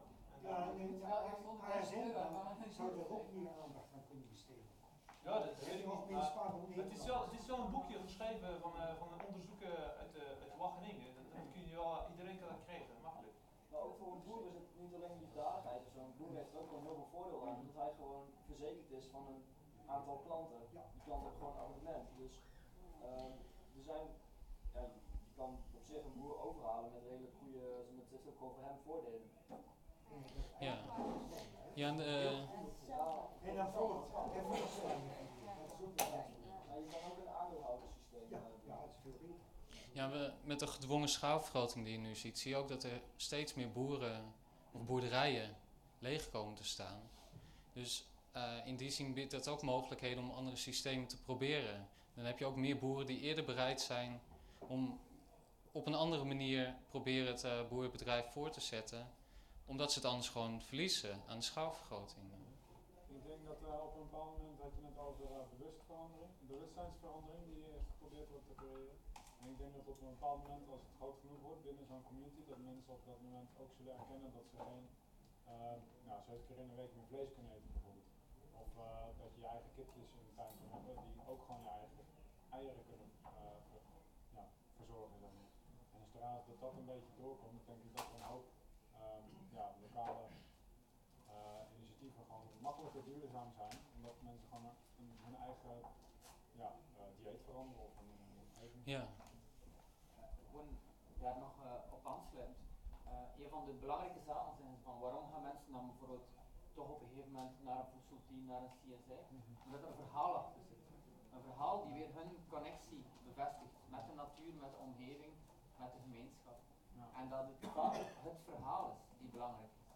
ASN zou er ook meer aandacht aan kunnen besteden. Ja, dat weet ik niet. Het is wel een boekje geschreven van een onderzoeker uit Wageningen. Dat kun je wel, iedereen kan dat krijgen, makkelijk. Maar ook voor een boer is het niet alleen liefdadigheid. Zo'n boer heeft er ook wel heel veel voordeel aan, omdat hij gewoon verzekerd is van een aantal klanten. Die klanten hebben gewoon een abonnement. Dus er zijn, ja, je kan op zich een boer overhalen met redelijk goede, met heeft ook over hem voordelen. Ja. Ja, en en dan voort. Maar je kan ook een aandeelhouderssysteem hebben. Ja, dat is veel beter. Ja, met de gedwongen schaalvergroting die je nu ziet, zie je ook dat er steeds meer boeren of boerderijen leeg komen te staan. Dus in die zin biedt dat ook mogelijkheden om andere systemen te proberen. Dan heb je ook meer boeren die eerder bereid zijn om op een andere manier proberen het boerenbedrijf voor te zetten, omdat ze het anders gewoon verliezen aan de schaalvergroting. Ik denk dat op een bepaald moment had je het over bewustzijnsverandering die geprobeerd wordt te creëren. En ik denk dat op een bepaald moment, als het groot genoeg wordt binnen zo'n community, dat mensen op dat moment ook zullen erkennen dat ze geen 7 keer in de week meer vlees kunnen eten bijvoorbeeld. Of dat je je eigen kipjes in de tuin kunt hebben die ook gewoon je eigen eieren kunnen verzorgen. Zeg maar. En zodra dat een beetje doorkomt, denk ik dat er een hoop lokale initiatieven gewoon makkelijker duurzaam zijn. Omdat mensen gewoon hun eigen dieet veranderen of hun eten. Ja. Gewoon daar nog op aansluitend. Een van de belangrijke zaken zijn van waarom gaan mensen dan bijvoorbeeld toch op een gegeven moment naar een voedselteam, naar een CSI, omdat er een verhaal achter zit. Een verhaal die weer hun connectie bevestigt met de natuur, met de omgeving, met de gemeenschap. Ja. En dat het vaak het verhaal is die belangrijk is.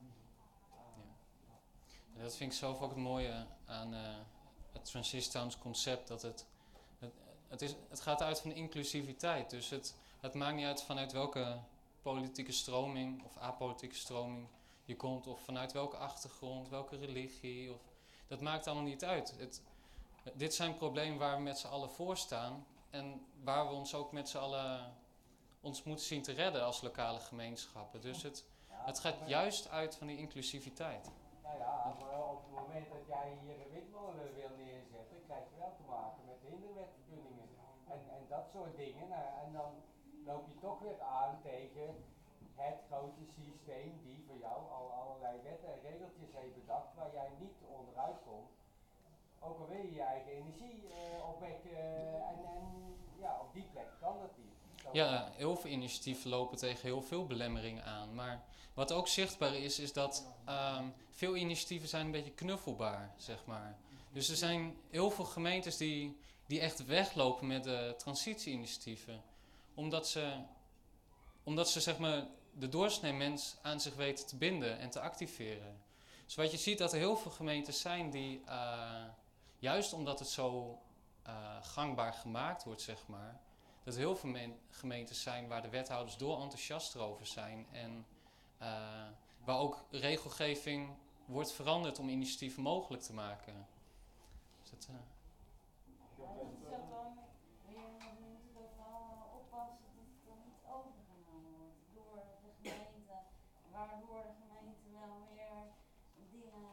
En dat vind ik zelf ook het mooie aan het Transistowns concept, dat het gaat uit van inclusiviteit. Dus het maakt niet uit vanuit welke politieke stroming of apolitieke stroming je komt, of vanuit welke achtergrond, welke religie. Dat maakt allemaal niet uit. Dit zijn problemen waar we met z'n allen voor staan en waar we ons ook met z'n allen ons moeten zien te redden als lokale gemeenschappen. Dus het gaat juist uit van die inclusiviteit. Nou ja, maar op het moment dat jij hier een windmolen wil neerzetten, krijg je wel te maken met hinderwetvergunningen en dat soort dingen. Nou, en dan loop je toch weer aan tegen het grote systeem die voor jou al allerlei wetten en regeltjes heeft bedacht waar jij niet onderuit komt. Ook al wil je je eigen energie opwekken en op die plek kan dat niet. Ja, heel veel initiatieven lopen tegen heel veel belemmeringen aan. Maar wat ook zichtbaar is dat veel initiatieven zijn een beetje knuffelbaar, zeg maar. Dus er zijn heel veel gemeentes die echt weglopen met de transitieinitiatieven. Omdat ze zeg maar de doorsnee mens aan zich weten te binden en te activeren. Dus wat je ziet dat er heel veel gemeentes zijn die, juist omdat het zo gangbaar gemaakt wordt, zeg maar, dat er heel veel gemeentes zijn waar de wethouders enthousiast over zijn en waar ook regelgeving wordt veranderd om initiatieven mogelijk te maken. Dus dat, het is ook dan weer, we moeten er vooral oppassen dat het dan niet overgenomen wordt door de gemeente, waardoor de gemeente wel weer dingen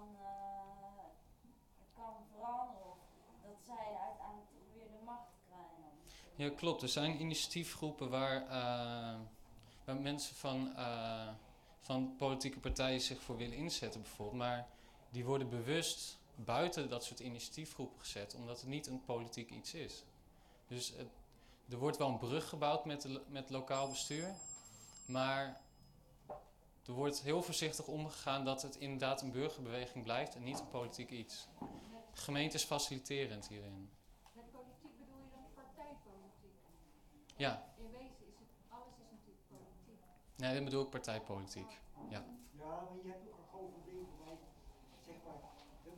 kan veranderen of dat zij uiteindelijk toch weer de macht krijgen. Ja, klopt. Er zijn initiatiefgroepen waar mensen van politieke partijen zich voor willen inzetten bijvoorbeeld. Maar die worden bewust buiten dat soort initiatiefgroepen gezet, omdat het niet een politiek iets is. Dus er wordt wel een brug gebouwd met lokaal bestuur, maar er wordt heel voorzichtig omgegaan dat het inderdaad een burgerbeweging blijft en niet een politiek iets. De gemeente is faciliterend hierin. Met politiek bedoel je dan partijpolitiek? Ja. In wezen is alles is natuurlijk politiek. Nee, dat bedoel ik partijpolitiek. Ja. Ja, maar je hebt ook een overweging bij, zeg maar, het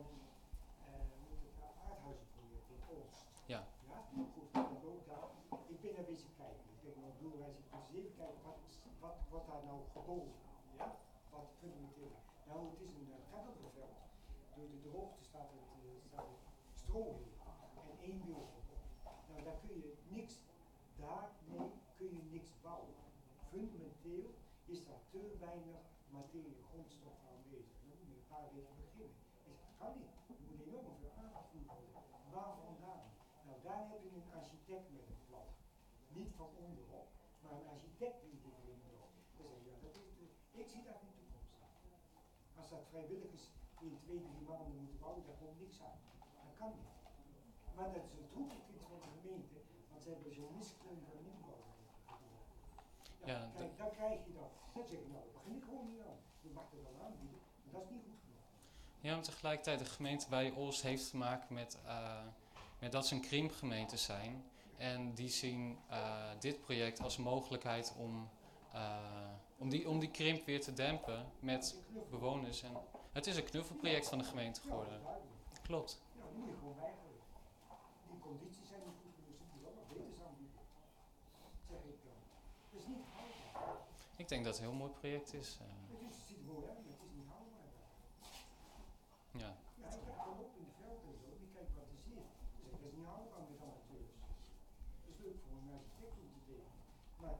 aardhuizenproject in Oost. Ja. Ja, goed, dat ook daar. Ik ben daar bezig kijken. Ik denk, nou, doelwijs, ik moet eens even kijken, wat wordt daar nou geboden? Ja? Wat fundamenteel. Nou, het is een Grendelgeveld. Door de droogte staat het stroom in en 1 wilgenbol. Nou, daar kun je niks, daarmee kun je niks bouwen. Fundamenteel is daar te weinig materie, grondstof aanwezig. Dan moet je een paar weken beginnen. Dus dat kan niet. Er moet enorm veel aangevoerd worden. Waar vandaan? Nou, daar heb je een architect met een plan. Niet van onderop, maar een architect die dit erin doet. Dan zeg je, ja, ik zie daar geen toekomst aan. Als dat vrijwilligers in 2-3 maanden moeten bouwen, daar komt niks aan. Dat kan niet. Maar dat is een troepelijk iets van de gemeente, want ze hebben zo'n miskleun van nieuwbouw. Ja, kijk, dan krijg je dat. Dan zeg je, nou, dat begin ik gewoon niet aan. Je mag er dan aanbieden, maar dat is niet goed genoeg. Ja, maar tegelijkertijd de gemeente bij Oost heeft te maken met dat ze een krimpgemeente zijn. En die zien dit project als een mogelijkheid om die krimp weer te dempen met bewoners. En het is een knuffelproject van de gemeente geworden. Klopt. Ja, dat moet je gewoon weigeren. Die condities zijn niet goed genoeg, zit je wel nog beters aanbieden. Zeg ik dan. Het is niet houdbaar. Ik denk dat het een heel mooi project is. Het ziet er mooi uit, maar het is niet houdbaar. Ja. Ja, ik heb gewoon op in het veld en zo, die kijkt wat er zit. Dus dat is niet houdbaar met amateurs. Het is leuk voor een architect om te denken. Maar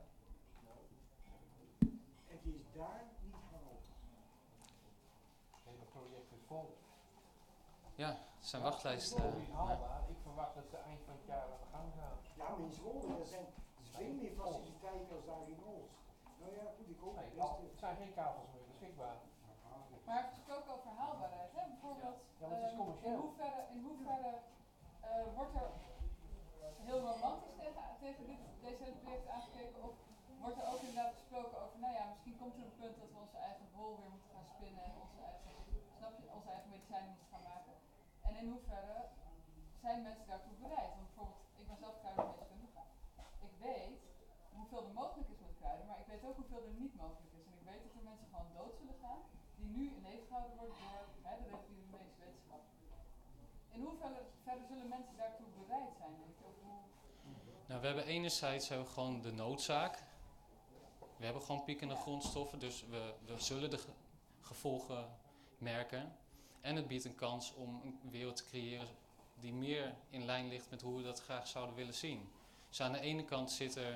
het is daar niet houdbaar. Het hele project is vol. Ja, er zijn Ja, wachtlijsten. het is niet haalbaar. Ik verwacht dat ze eind van het jaar aan de gang gaan. Ja, maar in Zwolle, er zijn veel meer faciliteiten als daar in Oost. Nou ja, goed, ik hoop Nee, best. er zijn geen kavels meer beschikbaar. Maar gesproken over haalbaarheid, hè? Bijvoorbeeld Ja, maar het is commercieel. in hoeverre wordt er heel romantisch tegen deze hele project aangekeken, of wordt er ook inderdaad gesproken over, nou ja, misschien komt er een punt dat we onze eigen wol weer moeten gaan spinnen en onze eigen, snap je, onze eigen medicijnen moeten gaan maken. En in hoeverre zijn mensen daartoe bereid? Want bijvoorbeeld, ik ben zelf kruidengeneeskundige. Ik weet hoeveel er mogelijk is met kruiden, maar ik weet ook hoeveel er niet mogelijk is. En ik weet dat er mensen gewoon dood zullen gaan, die nu in leven gehouden worden door de reguliere medische wetenschap. In hoeverre zullen mensen daartoe bereid zijn, denk je? Of hoe... Nou, we hebben enerzijds gewoon de noodzaak. We hebben gewoon piekende grondstoffen, dus we zullen de gevolgen merken. En het biedt een kans om een wereld te creëren die meer in lijn ligt met hoe we dat graag zouden willen zien. Dus aan de ene kant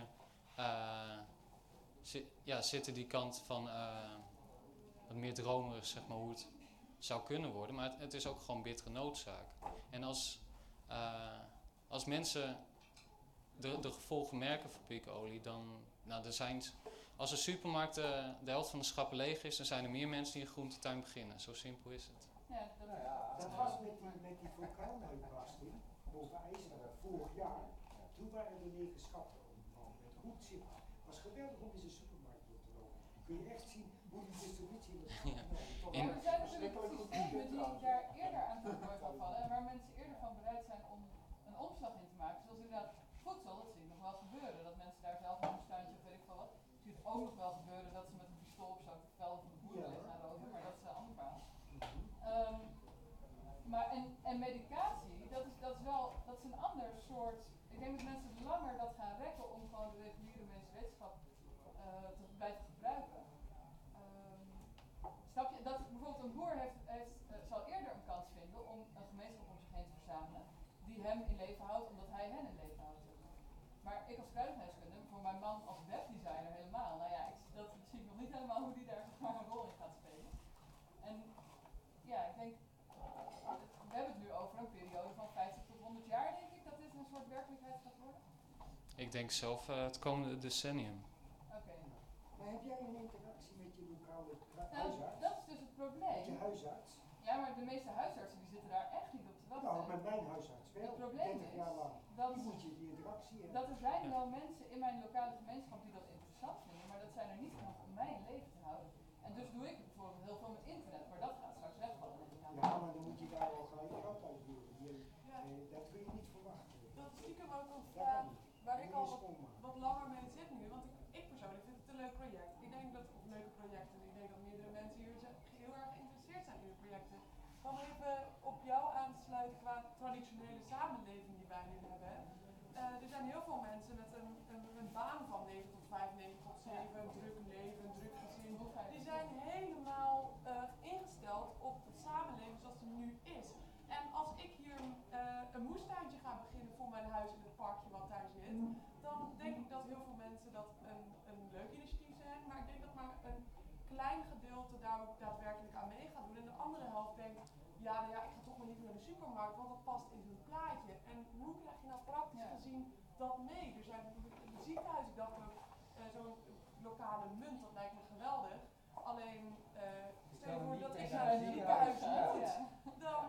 zit er die kant van wat meer dromerig, zeg maar, hoe het zou kunnen worden. Maar het is ook gewoon bittere noodzaak. En als mensen de gevolgen merken van piekolie, dan, nou, als de supermarkt de helft van de schappen leeg is, dan zijn er meer mensen die een groentetuin beginnen. Zo simpel is het. Ja, Dat was met die vulkaanuitbarsting boven IJsselberg vorig jaar. Toen waren er lege schappen van met goed zit. Het was geweldig om in de supermarkt door te lopen. Kun je echt zien hoe die distributie wordt. Ja, er zijn natuurlijk systemen die daar eerder aan ten prooi gaan vallen en waar mensen eerder van bereid zijn om een omslag in te maken. Zoals inderdaad voedsel, dat zie ik nog wel gebeuren. Dat mensen daar zelf een moestuintje of weet ik veel wat. Ik zie het ook nog wel gebeuren dat ze met een pistool op zo'n velden van de boeren liggen gaan roken, maar dat is een ander verhaal. En medicatie, dat is een ander soort. Ik denk dat mensen langer dat gaan rekken om gewoon de reguliere medische wetenschap te blijven gebruiken. Snap je? Dat bijvoorbeeld een boer zal eerder een kans vinden om een gemeenschap om zich heen te verzamelen die hem in leven houdt omdat hij hen in leven houdt. Maar ik als kruidengeneeskundige, voor mijn man als webdesigner helemaal, nou ja, dat zie ik nog niet helemaal hoe die daar maar een rol in gaat spelen. En ja, ik denk, we hebben het nu over een periode van 50 tot 100 jaar, denk ik, dat dit een soort werkelijkheid gaat worden. Ik denk zelf het komende decennium. Oké. Maar heb jij een interactie met je lokale Nou, huisarts? dat is dus het probleem. Met je huisarts? Ja, maar de meeste huisartsen die zitten daar echt niet op te wachten. Nou, met mijn huisarts wel. Het probleem 30 is jaar lang. dat, Die moet je die interactie hebben. dat er zijn wel mensen in mijn lokale gemeenschap die dat interessant vinden, maar dat zijn er niet genoeg om mij in leven te houden. En dus doe ik bijvoorbeeld heel veel met internet, maar dat gaat straks wegvallen. Ja, maar dan moet je daar wel gelijk geld uitvoeren. Dat kun je niet verwachten. Dat is stiekem ook een Dat kan vraag niet. waar ik al schoonmaken. wat langer mee zit nu. Want ik persoonlijk vind het een leuk project. Ik denk dat, of leuke projecten, ik denk dat meerdere mensen hier heel erg geïnteresseerd zijn in de projecten. Om even op jou aan te sluiten qua traditionele samenleving die wij nu hebben. Er zijn heel veel mensen met een baan van 9 tot 5, 9 tot 7, een druk leven, een druk gezin. Die zijn helemaal ingesteld op het samenleven zoals het nu is. En als ik hier een moestuintje ga beginnen voor mijn huis in het parkje wat daar zit, dan denk ik dat heel veel mensen dat een leuk initiatief zijn, maar ik denk dat maar een klein gedeelte daar ook daadwerkelijk aan mee gaat doen. En de andere helft denkt, ja, nou ja, ik ga toch maar niet naar de supermarkt, want dat past in hun plaatje. En hoe krijg je nou praktisch gezien dat mee? Er zijn de ziekenhuis, ik dacht ook, zo'n lokale munt, dat lijkt me geweldig. Alleen, stel je voor dat ik naar een ziekenhuis moet, dan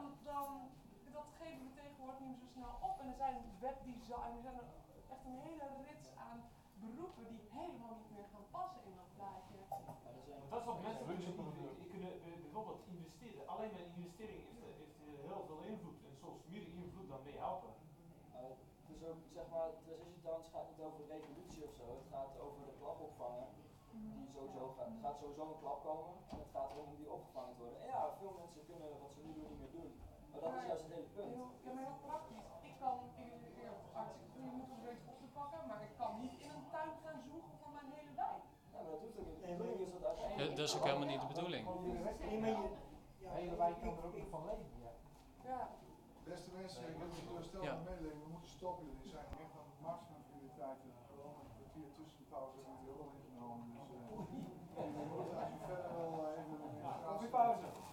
dat geven we tegenwoordig niet meer zo snel op. En er zijn webdesign, er zijn echt een hele rits aan beroepen die helemaal niet meer gaan passen in dat plaatje. Dat is wat mensen kunnen bijvoorbeeld investeren. Alleen met investering heeft heel veel invloed en soms meer invloed dan mee helpen. Dus ook, zeg maar, Transition Towns gaat niet over revolutie of zo, het gaat over de klap opvangen. Die sowieso gaat sowieso een klap komen en het gaat erom om die opgevangen te worden. En ja, veel mensen kunnen wat ze nu doen niet meer doen. Maar dat is juist het hele punt. Ja, maar heel praktisch. Ik je moet er iets op te pakken, maar ik kan niet in een tuin gaan zoeken voor mijn hele wijk. Ja, maar dat hoeft ook niet. De bedoeling is dat uiteindelijk... Dat is ook helemaal niet de bedoeling. De hele wijk kan er ook nog van leven, ja. Ja. Beste mensen, ik heb een stel mededeling, we moeten stoppen. Jullie zijn echt aan het maximum van jullie tijd. Gewoon een kwartier tussen de pauze hebben we heel ingenomen. Dus als je verder wil even... Pauze.